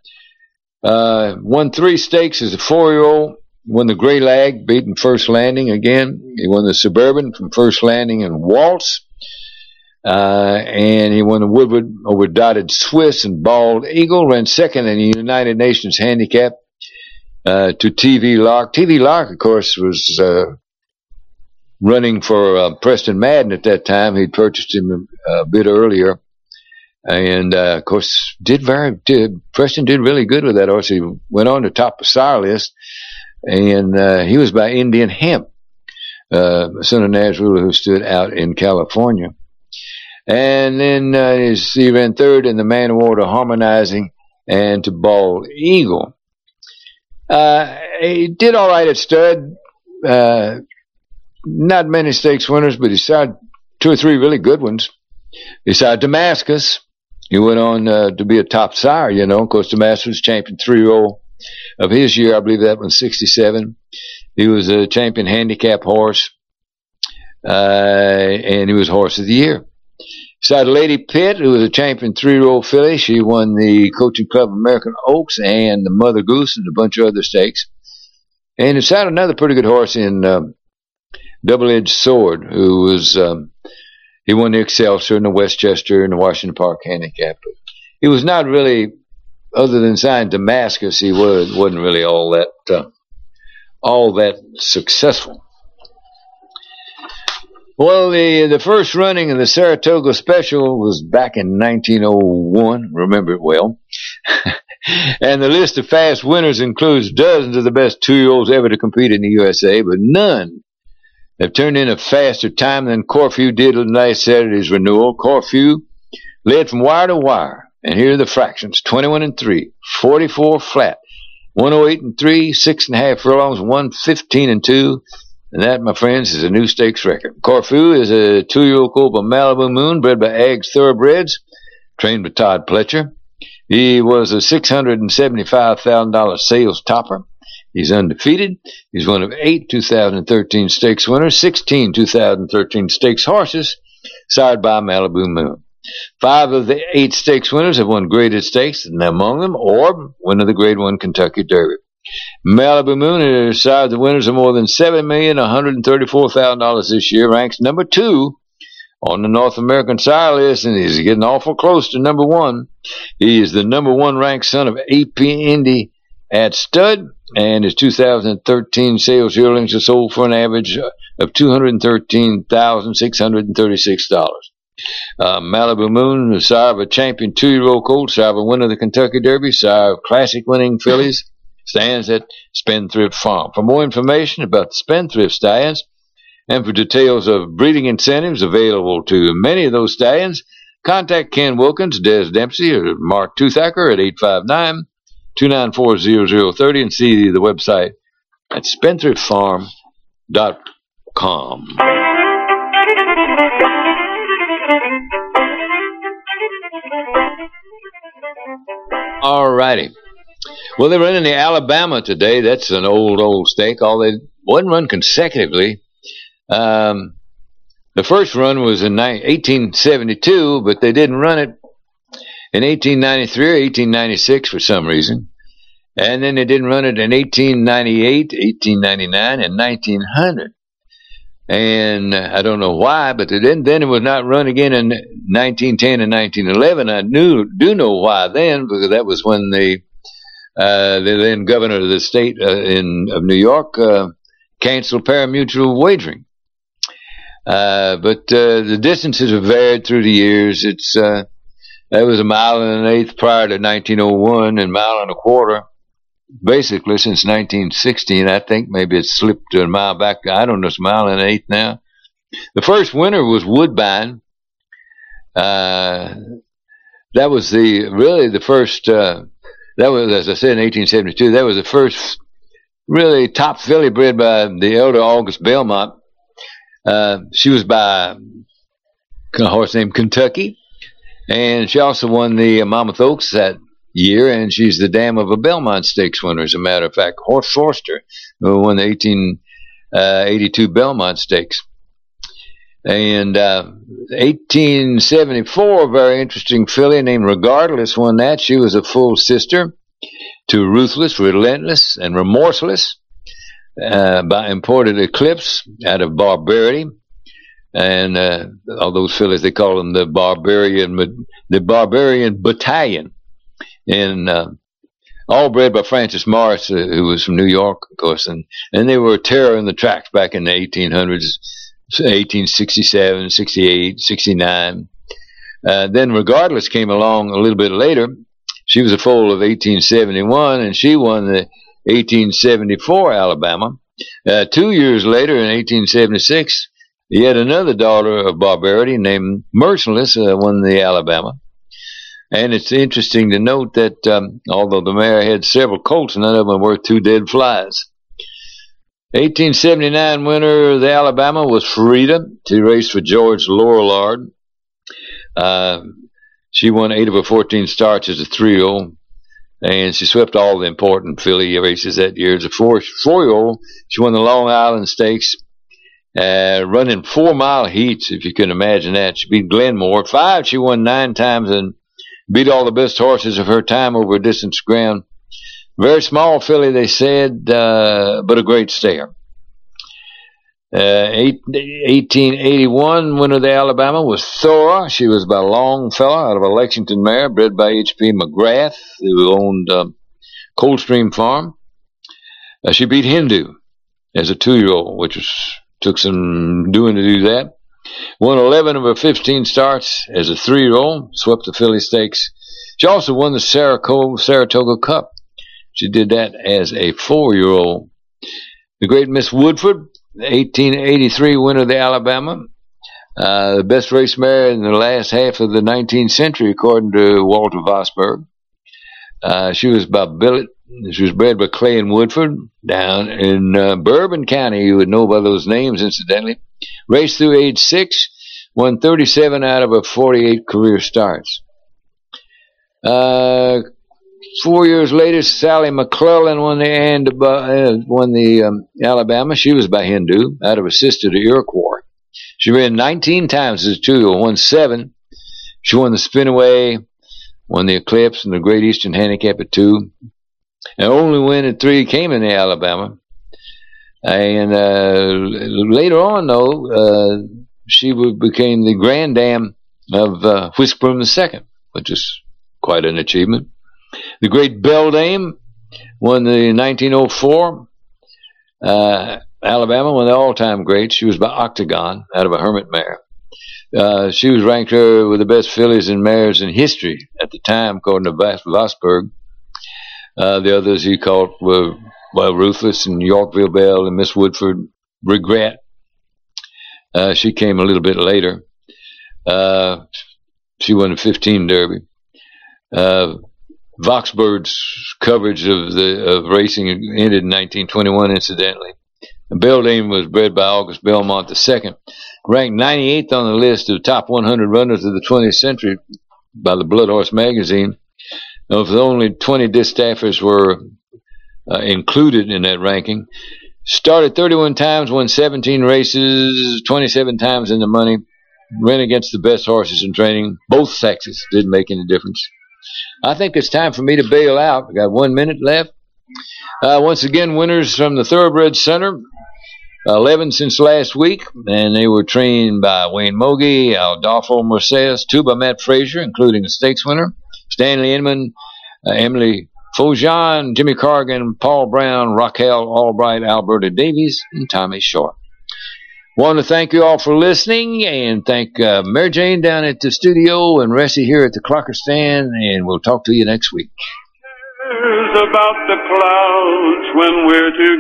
Won 3 stakes as a 4-year-old. Won the Gray Lag, beating First Landing again. He won the Suburban from First Landing and Waltz. And he won the Woodward over Dotted Swiss and Bald Eagle. Ran second in the United Nations Handicap to TV Lark. TV Lark, of course, was running for Preston Madden at that time. He'd purchased him a bit earlier. And, of course, Preston did really good with that horse. He went on to top the sire list. And he was by Indian Hemp, son of Nazrul, who stood out in California. And then he ran third in the Man of War to Harmonizing and to Bald Eagle. He did all right at stud. Not many stakes winners, but he saw 2 or 3 really good ones. He saw Damascus. He went on to be a top sire, you know. Of course, Damascus was champion 3-year-old of his year. I believe that was 67. He was a champion handicap horse, and he was horse of the year. Saw Lady Pitt, who was a champion 3-year-old filly. She won the Coaching Club of American Oaks and the Mother Goose and a bunch of other stakes. And he saw another pretty good horse in Double-Edged Sword, who was he won the Excelsior and the Westchester and the Washington Park Handicap. He was not really, other than signing Damascus, he wasn't really all that successful. Well, the first running of the Saratoga Special was back in 1901. Remember it well. And the list of fast winners includes dozens of the best 2-year-olds ever to compete in the USA, but none have turned in a faster time than Corfu did last Saturday's renewal. Corfu led from wire to wire. And here are the fractions: 21-3, 44 flat, 108-3, 6.5 furlongs, 115-2. And that, my friends, is a new stakes record. Corfu is a 2-year-old colt by Malibu Moon, bred by Ag's Thoroughbreds, trained by Todd Pletcher. He was a $675,000 sales topper. He's undefeated. He's one of 8 2013 stakes winners, 16 2013 stakes horses, sired by Malibu Moon. 5 of the 8 stakes winners have won graded stakes, and among them, Orb, winner of the Grade 1 Kentucky Derby. Malibu Moon has sired the winners of more than $7,134,000 this year, ranks number 2 on the North American sire list, and he's getting awful close to number 1. He is the number 1 ranked son of A.P. Indy at stud, and his 2013 sales yearlings are sold for an average of $213,636. Malibu Moon, the sire of a champion 2-year-old colt, sire of a winner of the Kentucky Derby, sire of classic winning fillies, stands at Spendthrift Farm. For more information about the Spendthrift stallions and for details of breeding incentives available to many of those stallions, contact Ken Wilkins, Des Dempsey, or Mark Toothacker at 859-294-0030 and see the website at spendthriftfarm.com. All righty. Well, they're running the Alabama today. That's an old stake. They wasn't run consecutively. The first run was in 1872, but they didn't run it in 1893 or 1896 for some reason. And then they didn't run it in 1898, 1899, and 1900. And I don't know why, but then it was not run again in 1910 and 1911. I do know why then, because that was when the then governor of the state of New York canceled pari-mutuel wagering. But the distances have varied through the years. That was 1.1 miles prior to 1901 and 1.25 miles basically since 1916. I think maybe it's slipped to a mile back. I don't know, it's 1.1 miles now. The first winner was Woodbine. That was the first. That was, as I said, in 1872. That was the first really top filly bred by the elder August Belmont. She was by a horse named Kentucky, and she also won the Monmouth Oaks that year, and she's the dam of a Belmont Stakes winner, as a matter of fact. Horst Forster, who won the 1882 Belmont Stakes. And 1874, a very interesting filly named Regardless won that. She was a full sister to Ruthless, Relentless, and Remorseless by imported Eclipse out of Barbarity. And all those fillies, they call them the Barbarian Battalion. And all bred by Francis Morris, who was from New York, of course. And they were a terror in the tracks back in the 1800s, 1867, 68, 69. Then Regardless came along a little bit later. She was a foal of 1871, and she won the 1874 Alabama. 2 years later, in 1876, yet another daughter of Barbarity named Merciless won the Alabama. And it's interesting to note that although the mare had several colts, none of them were two dead flies. 1879 winner of the Alabama was Frida. She raced for George Lorillard. She won 8 of her 14 starts as a 3-year-old, and she swept all the important filly races that year. As a 4-year-old, she won the Long Island Stakes, running 4-mile heats, if you can imagine that. She beat Glenmore. 5, she won 9 times and beat all the best horses of her time over a distance ground. Very small filly, they said, but a great stayer. 1881 winner of the Alabama was Thora. She was by Longfellow out of a Lexington mare, bred by H.P. McGrath, who owned Coldstream Farm. She beat Hindu as a 2-year-old, which took some doing to do that. Won 11 of her 15 starts as a 3-year-old, swept the Philly Stakes. She also won the Saratoga Cup. She did that as a 4-year-old. The great Miss Woodford, 1883 winner of the Alabama, the best race mare in the last half of the 19th century, according to Walter Vosburgh. She was by Billet. She was bred by Clay and Woodford down in Bourbon County. You would know by those names, incidentally. Raced through age 6, won 37 out of her 48 career starts. 4 years later, Sally McClellan won the Alabama. She was by Hindu, out of a sister to Iroquois. She ran 19 times as a 2-year-old, won 7. She won the Spinaway, won the Eclipse, and the Great Eastern Handicap at 2. And only win at 3 came in the Alabama. And later on, though, she became the grand dam of Whiskbroom II, which is quite an achievement. The great Beldame won the 1904. Alabama won the all-time great. She was by Octagon out of a Hermit mare. She was ranked with the best fillies and mares in history at the time, according to Vosburgh. The others he called were Ruthless and Yorkville Belle and Miss Woodford. Regret. She came a little bit later. She won the 15 Derby. Vosburgh's coverage of racing ended in 1921, incidentally. Beldame was bred by August Belmont II, ranked 98th on the list of top 100 runners of the 20th century by the Blood Horse magazine. Of the only 20 distaffers were included in that ranking. Started 31 times, won 17 races, 27 times in the money, ran against the best horses in training. Both sexes didn't make any difference. I think it's time for me to bail out. We got 1 minute left. Once again, winners from the Thoroughbred Center, 11 since last week, and they were trained by Wayne Mogi, Adolfo Mercedes, 2 by Matt Frazier, including a stakes winner, Stanley Inman, Emily Faujon, Jimmy Corrigan, Paul Brown, Raquel Albright, Alberta Davies, and Tommy Short. Want to thank you all for listening, and thank Mary Jane down at the studio and Ressie here at the Clocker Stand, and we'll talk to you next week. About the clouds when we're together.